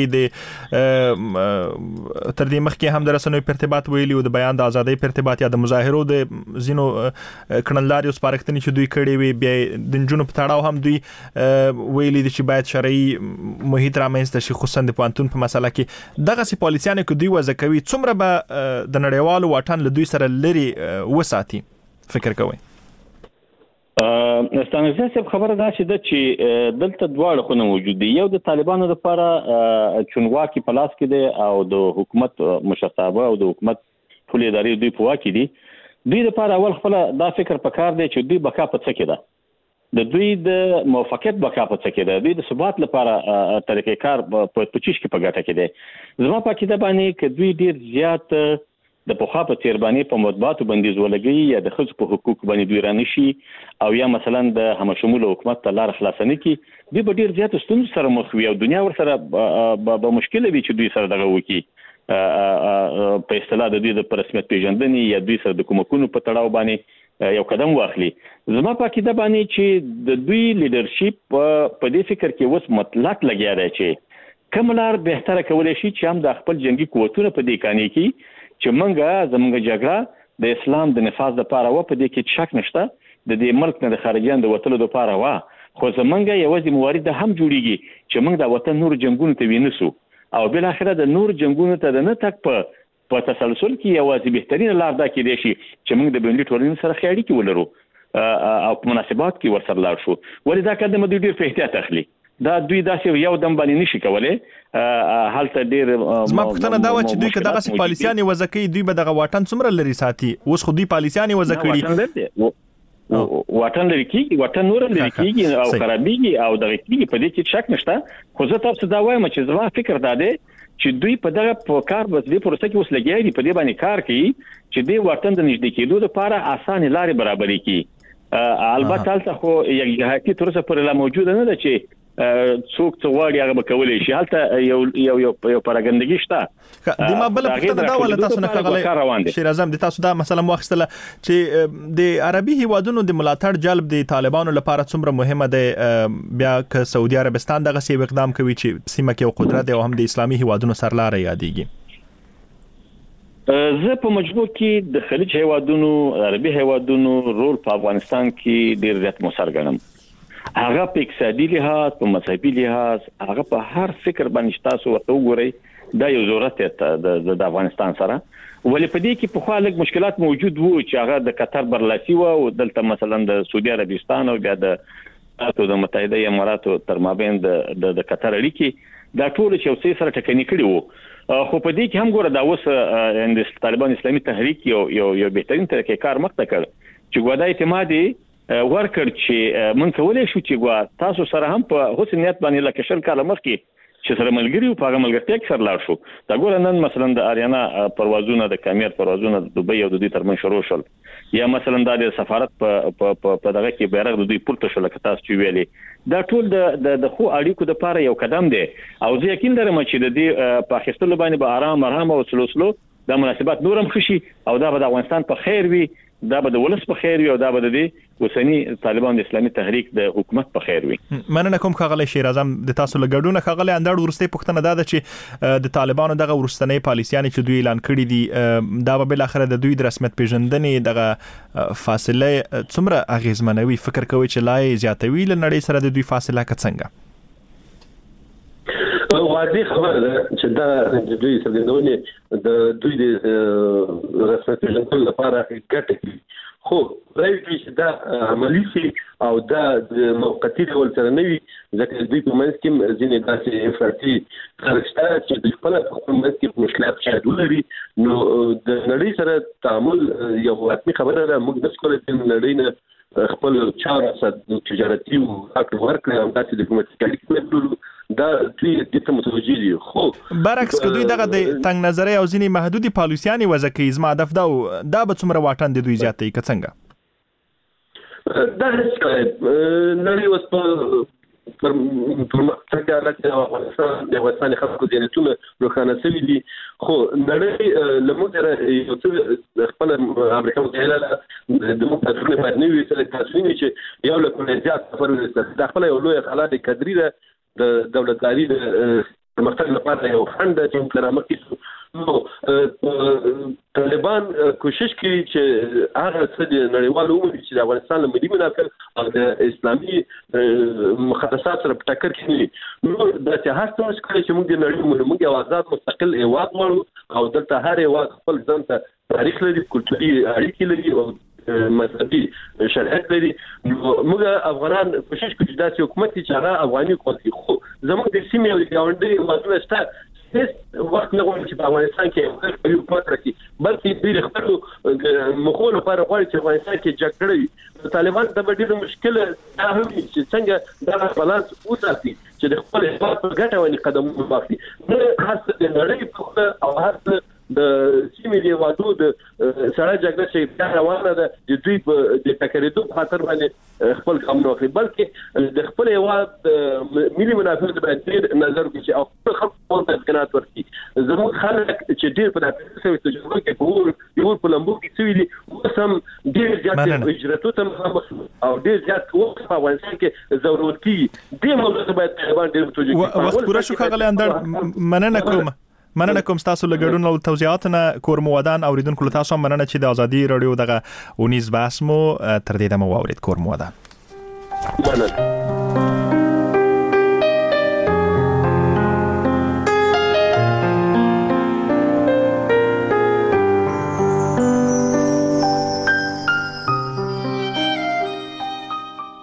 دې مخکې هم د رسنیو په ارتباط ویلي او د بیان د ازادۍ په ارتباط یا د مظاهرو د ځینو کړنلارې او سپارښتنې چې دوی کړې وي بیا د نجونو په تړاو هم دوی ویلي دي چې باید شرعي محیط رامنځته شي خصوصا د پوهنتون په مسله کې دغسې پالیسیانې که دوی وضع کوي څومره به د نړیوالو واټن له دوی سره لري وساتي فکر کوئ ستانګزه صاحب خبره دا چې دلته دواړه خو نه موجود دي. یو د طالبانو لپاره چونواکي په لاس کې دی او د حکومت مشرتابه او د حکومت ټول ادارې دوی په واک کې دي. دوی لپاره اول خپل دا فکر پکار دی چې دوی بقا په څه کې ده، د دوی د موافقت بقا په څه کې ده، دوی د ثبات لپاره طریقې کار په پچیش کې په ګټه کې دی. زما په عقیده باندې چې دوی ډیر زیات د پوخا په تیر باندې په مطبوعاتو بندیز ولګي یا د ښځو په حقوق باندې دوی رانشي او یا مثلا د همشمول حکومت ته لار خلاصنه کی، دوی به ډیر زیات ستونزې سره مخ وي او دنیا ور سره به مشکل وي چې دوی سره دغه وکي په اصطلاح د دوی د رسمیت پیژندنې یا دوی سره د کومکونو په تړاو باندې یو قدم واخلي. زما په عقیده باندې چې د دوی لیدرشپ په دې فکر کې اوس مطلق لګیا دی چې کوم لار بهتره کولای شي چې هم د خپل جنگي قوتونه په دې کانې کې چې منګه زمونږ جګړه د اسلام د نفاذ لپاره و، په دې کې شک نشته د دې ملک نه د خارجيان د وټلو لپاره و، خو زمونږ یوازې موارد هم جوړیږي چې موږ د وطن نور جنگونو ته وینسو او بل اخره د نور جنگونو ته د نه تک په تسلسل کې یوازې بهترین لار دا کې دی چې موږ د بینلي ټولنې سره ښه اړیکې ولرو او په مناسبات کې ورسره لاړ شو. ولې دا قدم دوی ډیر په احتیاط اخلي، دا دوی داسې یو دم باندې نشي کولای. حالت ډیر زما پوښتنه دا و چې دوی که دغه پالیسیانې وزکي دوی به دغه واټن څومره لري ساتي؟ اوس خو دوی پالیسیانې وزکړي واټن لري کیږي، واټن نور لري کیږي او خرابېږي او دغه کیږي، په دې کې شک نشته. خو زه تاسو دا وایم چې زما فکر دا دی چې دوی په دغه کار بس دې پروسه کې اوس لګیا دي، په دې باندې کار کوي چې دې واټن د نږدې کېدو لپاره اسانه لارې برابرې کړي. البته هلته خو یک جهاتي ترڅه پر لا موجوده نه ده چې څوک څو واړي هغه به کولای شي. هلته یو پراګندګي شته. د ما بل پښتنه دا ول تاسو نه کغلې شیر اعظم د تاسو دا مثلا واخستله چې د عربي هیوادونو د ملاتړ جلب د طالبانو لپاره څومره مهمه ده، بیا که سعودي عربستان دغه سی اقدام کوي چې سیمه کې قدرت او هم د اسلامي هیوادونو سرلاري یادېږي. زه په مجموع کې د خلیج هیوادونو عربي هیوادونو رول په افغانستان کې ډیر زیات مؤثر ګڼم. هغه په اقتصادي لحاظ، په مذهبي لحاظ، هغه په هر فکر باندې تاسو ورته وګورئ دا یو ضرورت د افغانستان سره. ولې په دې کې په خوا لږ مشکلات موجود وو چې هغه د قطر برلاسي و او دلته مثلا د سعودي عربستان او بیا د متحده اماراتو تر مابین د قطر اړیکې دا ټول چې اوسې سره ټکني کړي وو. خو په دې کې هم ګوره دا اوس د طالبان اسلامي تحریک یو بهترین طریقې کار مخ ته کړ چې ګودا اعتمادي ورکړ چې من کولای شو چې تاسو سره هم په حسن نیت باندې لکه شل کاله مخکې چې سره ملګری او په هغه ملګرتیا کې سره لاړ شو. دا ګوره نن مثلا د اریانا پروازونه، د کامیر پروازونه د دوبۍ او د دې ترمن شروع شول، یا مثلا د سفارت په دغه کې بیرغ د دوی پورته شو لکه تاسو چې ویلي. دا ټول د خو اړیکو د لپاره یو قدم دی او زه یقین لرم چې د دې په اخیستلو باندې به آرام او سلو د مناسبات نورم خشي او دا به د افغانستان په خیر وي، دا به د ولس په خیر وي او دا به د دې اوسنی طالبان د اسلامي تحریک د حکومت په خیر وي. مننه کوم خغلی شیر اعظم د تاسو لګډونه خغلی اندړ ورسته پښتنه دا چې د طالبانو دغه ورستنی پالیسیانې چې دوی اعلان کړي دي دا به بل اخر د دوی د رسمیت پیژندنې دغه فاصله څومره اغیزمنوي؟ فکر کوي چې لای زیاتوي لنړۍ سره د دوی فاصله کڅنګه؟ واضح خبره ده چې دا د دوی څرګندونې د دوی د رسمیت پیژندلو لپاره ګټه کوي، خو راځي چې دا عملی شي او دا د موقتی ډول سره نه وي، ځکه دوی په منځ کې ځینې داسې افراطي خرجته چې د خپل منځ کې مشکلات شاید ولري. نو د نړۍ سره تعامل یو حتمي خبره ده. موږ نس کولای چې نړۍ نه خپل چارې تجارتي او ورکړه او داسې ډیپلوماټیک اړیکې ولرو. دا دوی د ته متوجي دي، خو برعکس که دوی دغه د تنگ نظري او ځینې محدودي پالیسیانې وزکي زما هدف دا به څومره واټن د دوی زیاتې کڅنګه دا هیڅ نړۍ اوس پر څنګه راځي افغانستان د افغانستان خلکو د نتونه روښانه شوي دي، خو نړۍ لموږ یو څه خپل امریکا متحده د متفقینو باندې وی چې تاسو نه چې یو له زیات سفر د خپل یو لوی خلک کډری ده د دولتداري د پرمختګ لپاره یو فند چې پلانه کیږي. نو طالبان کوشش کوي چې هغه څه د نړیوالو عمومي چې د افغانستان له ملي منافع او د اسلامي مقدسات سره په ټکر کې نه، نو د چې هر څه کوي چې موږ د نړۍ موږ یو آزاد مستقل هیواد غواړو او دلته هر هیواد خپل ځان ته تاریخ لري، کلتوري اړیکې لري او مذهبي شرعیت لري موږ افغانان کوشش کوو چې داسې حکومت چې هغه افغاني کوي خو زموږ د سیمې او ګاونډي وضعونه شته هیڅ وخت نه غواړي چې په افغانستان کې یو حکومت راکړي بلکې دوی خپل مخول لپاره غواړي چې افغانستان کې جګړه وي طالبان د ډېر مشکل دا هم چې څنګه دا بالانس وساتي چې د خپل هیواد په ګټه باندې قدم واخلي نه هر څه د نړۍ په او هر څه د سیمې دی وادو د سړی جګړه چې روانه ده د دوی په د تکریدو په خاطر باندې خپل قانون واخلي بلکې د خپل هیواد ملي منافع باندې نظر وکړي چې خپل خلکو ته امکانات ورکړي زموږ خلک چې ډېر په داسې تجربه کې یو په لمبو کې سوي دي وسم ډېر زیات اجراتو ته مخامخ او ډېر زیات وخت په افغانستان کې ضرورت کیږي د موضوع باید طالبان ډېر متوجه وخت پوره شو ښاغلی اندړ مننه کوم تاسو له ګډون او توضیحاتونه کورمو ودان اوریدونکو له تاسو مننه چې د ازادي رادیو دغه اونیز بحث مو تر دې دمو واورید کورمو ودان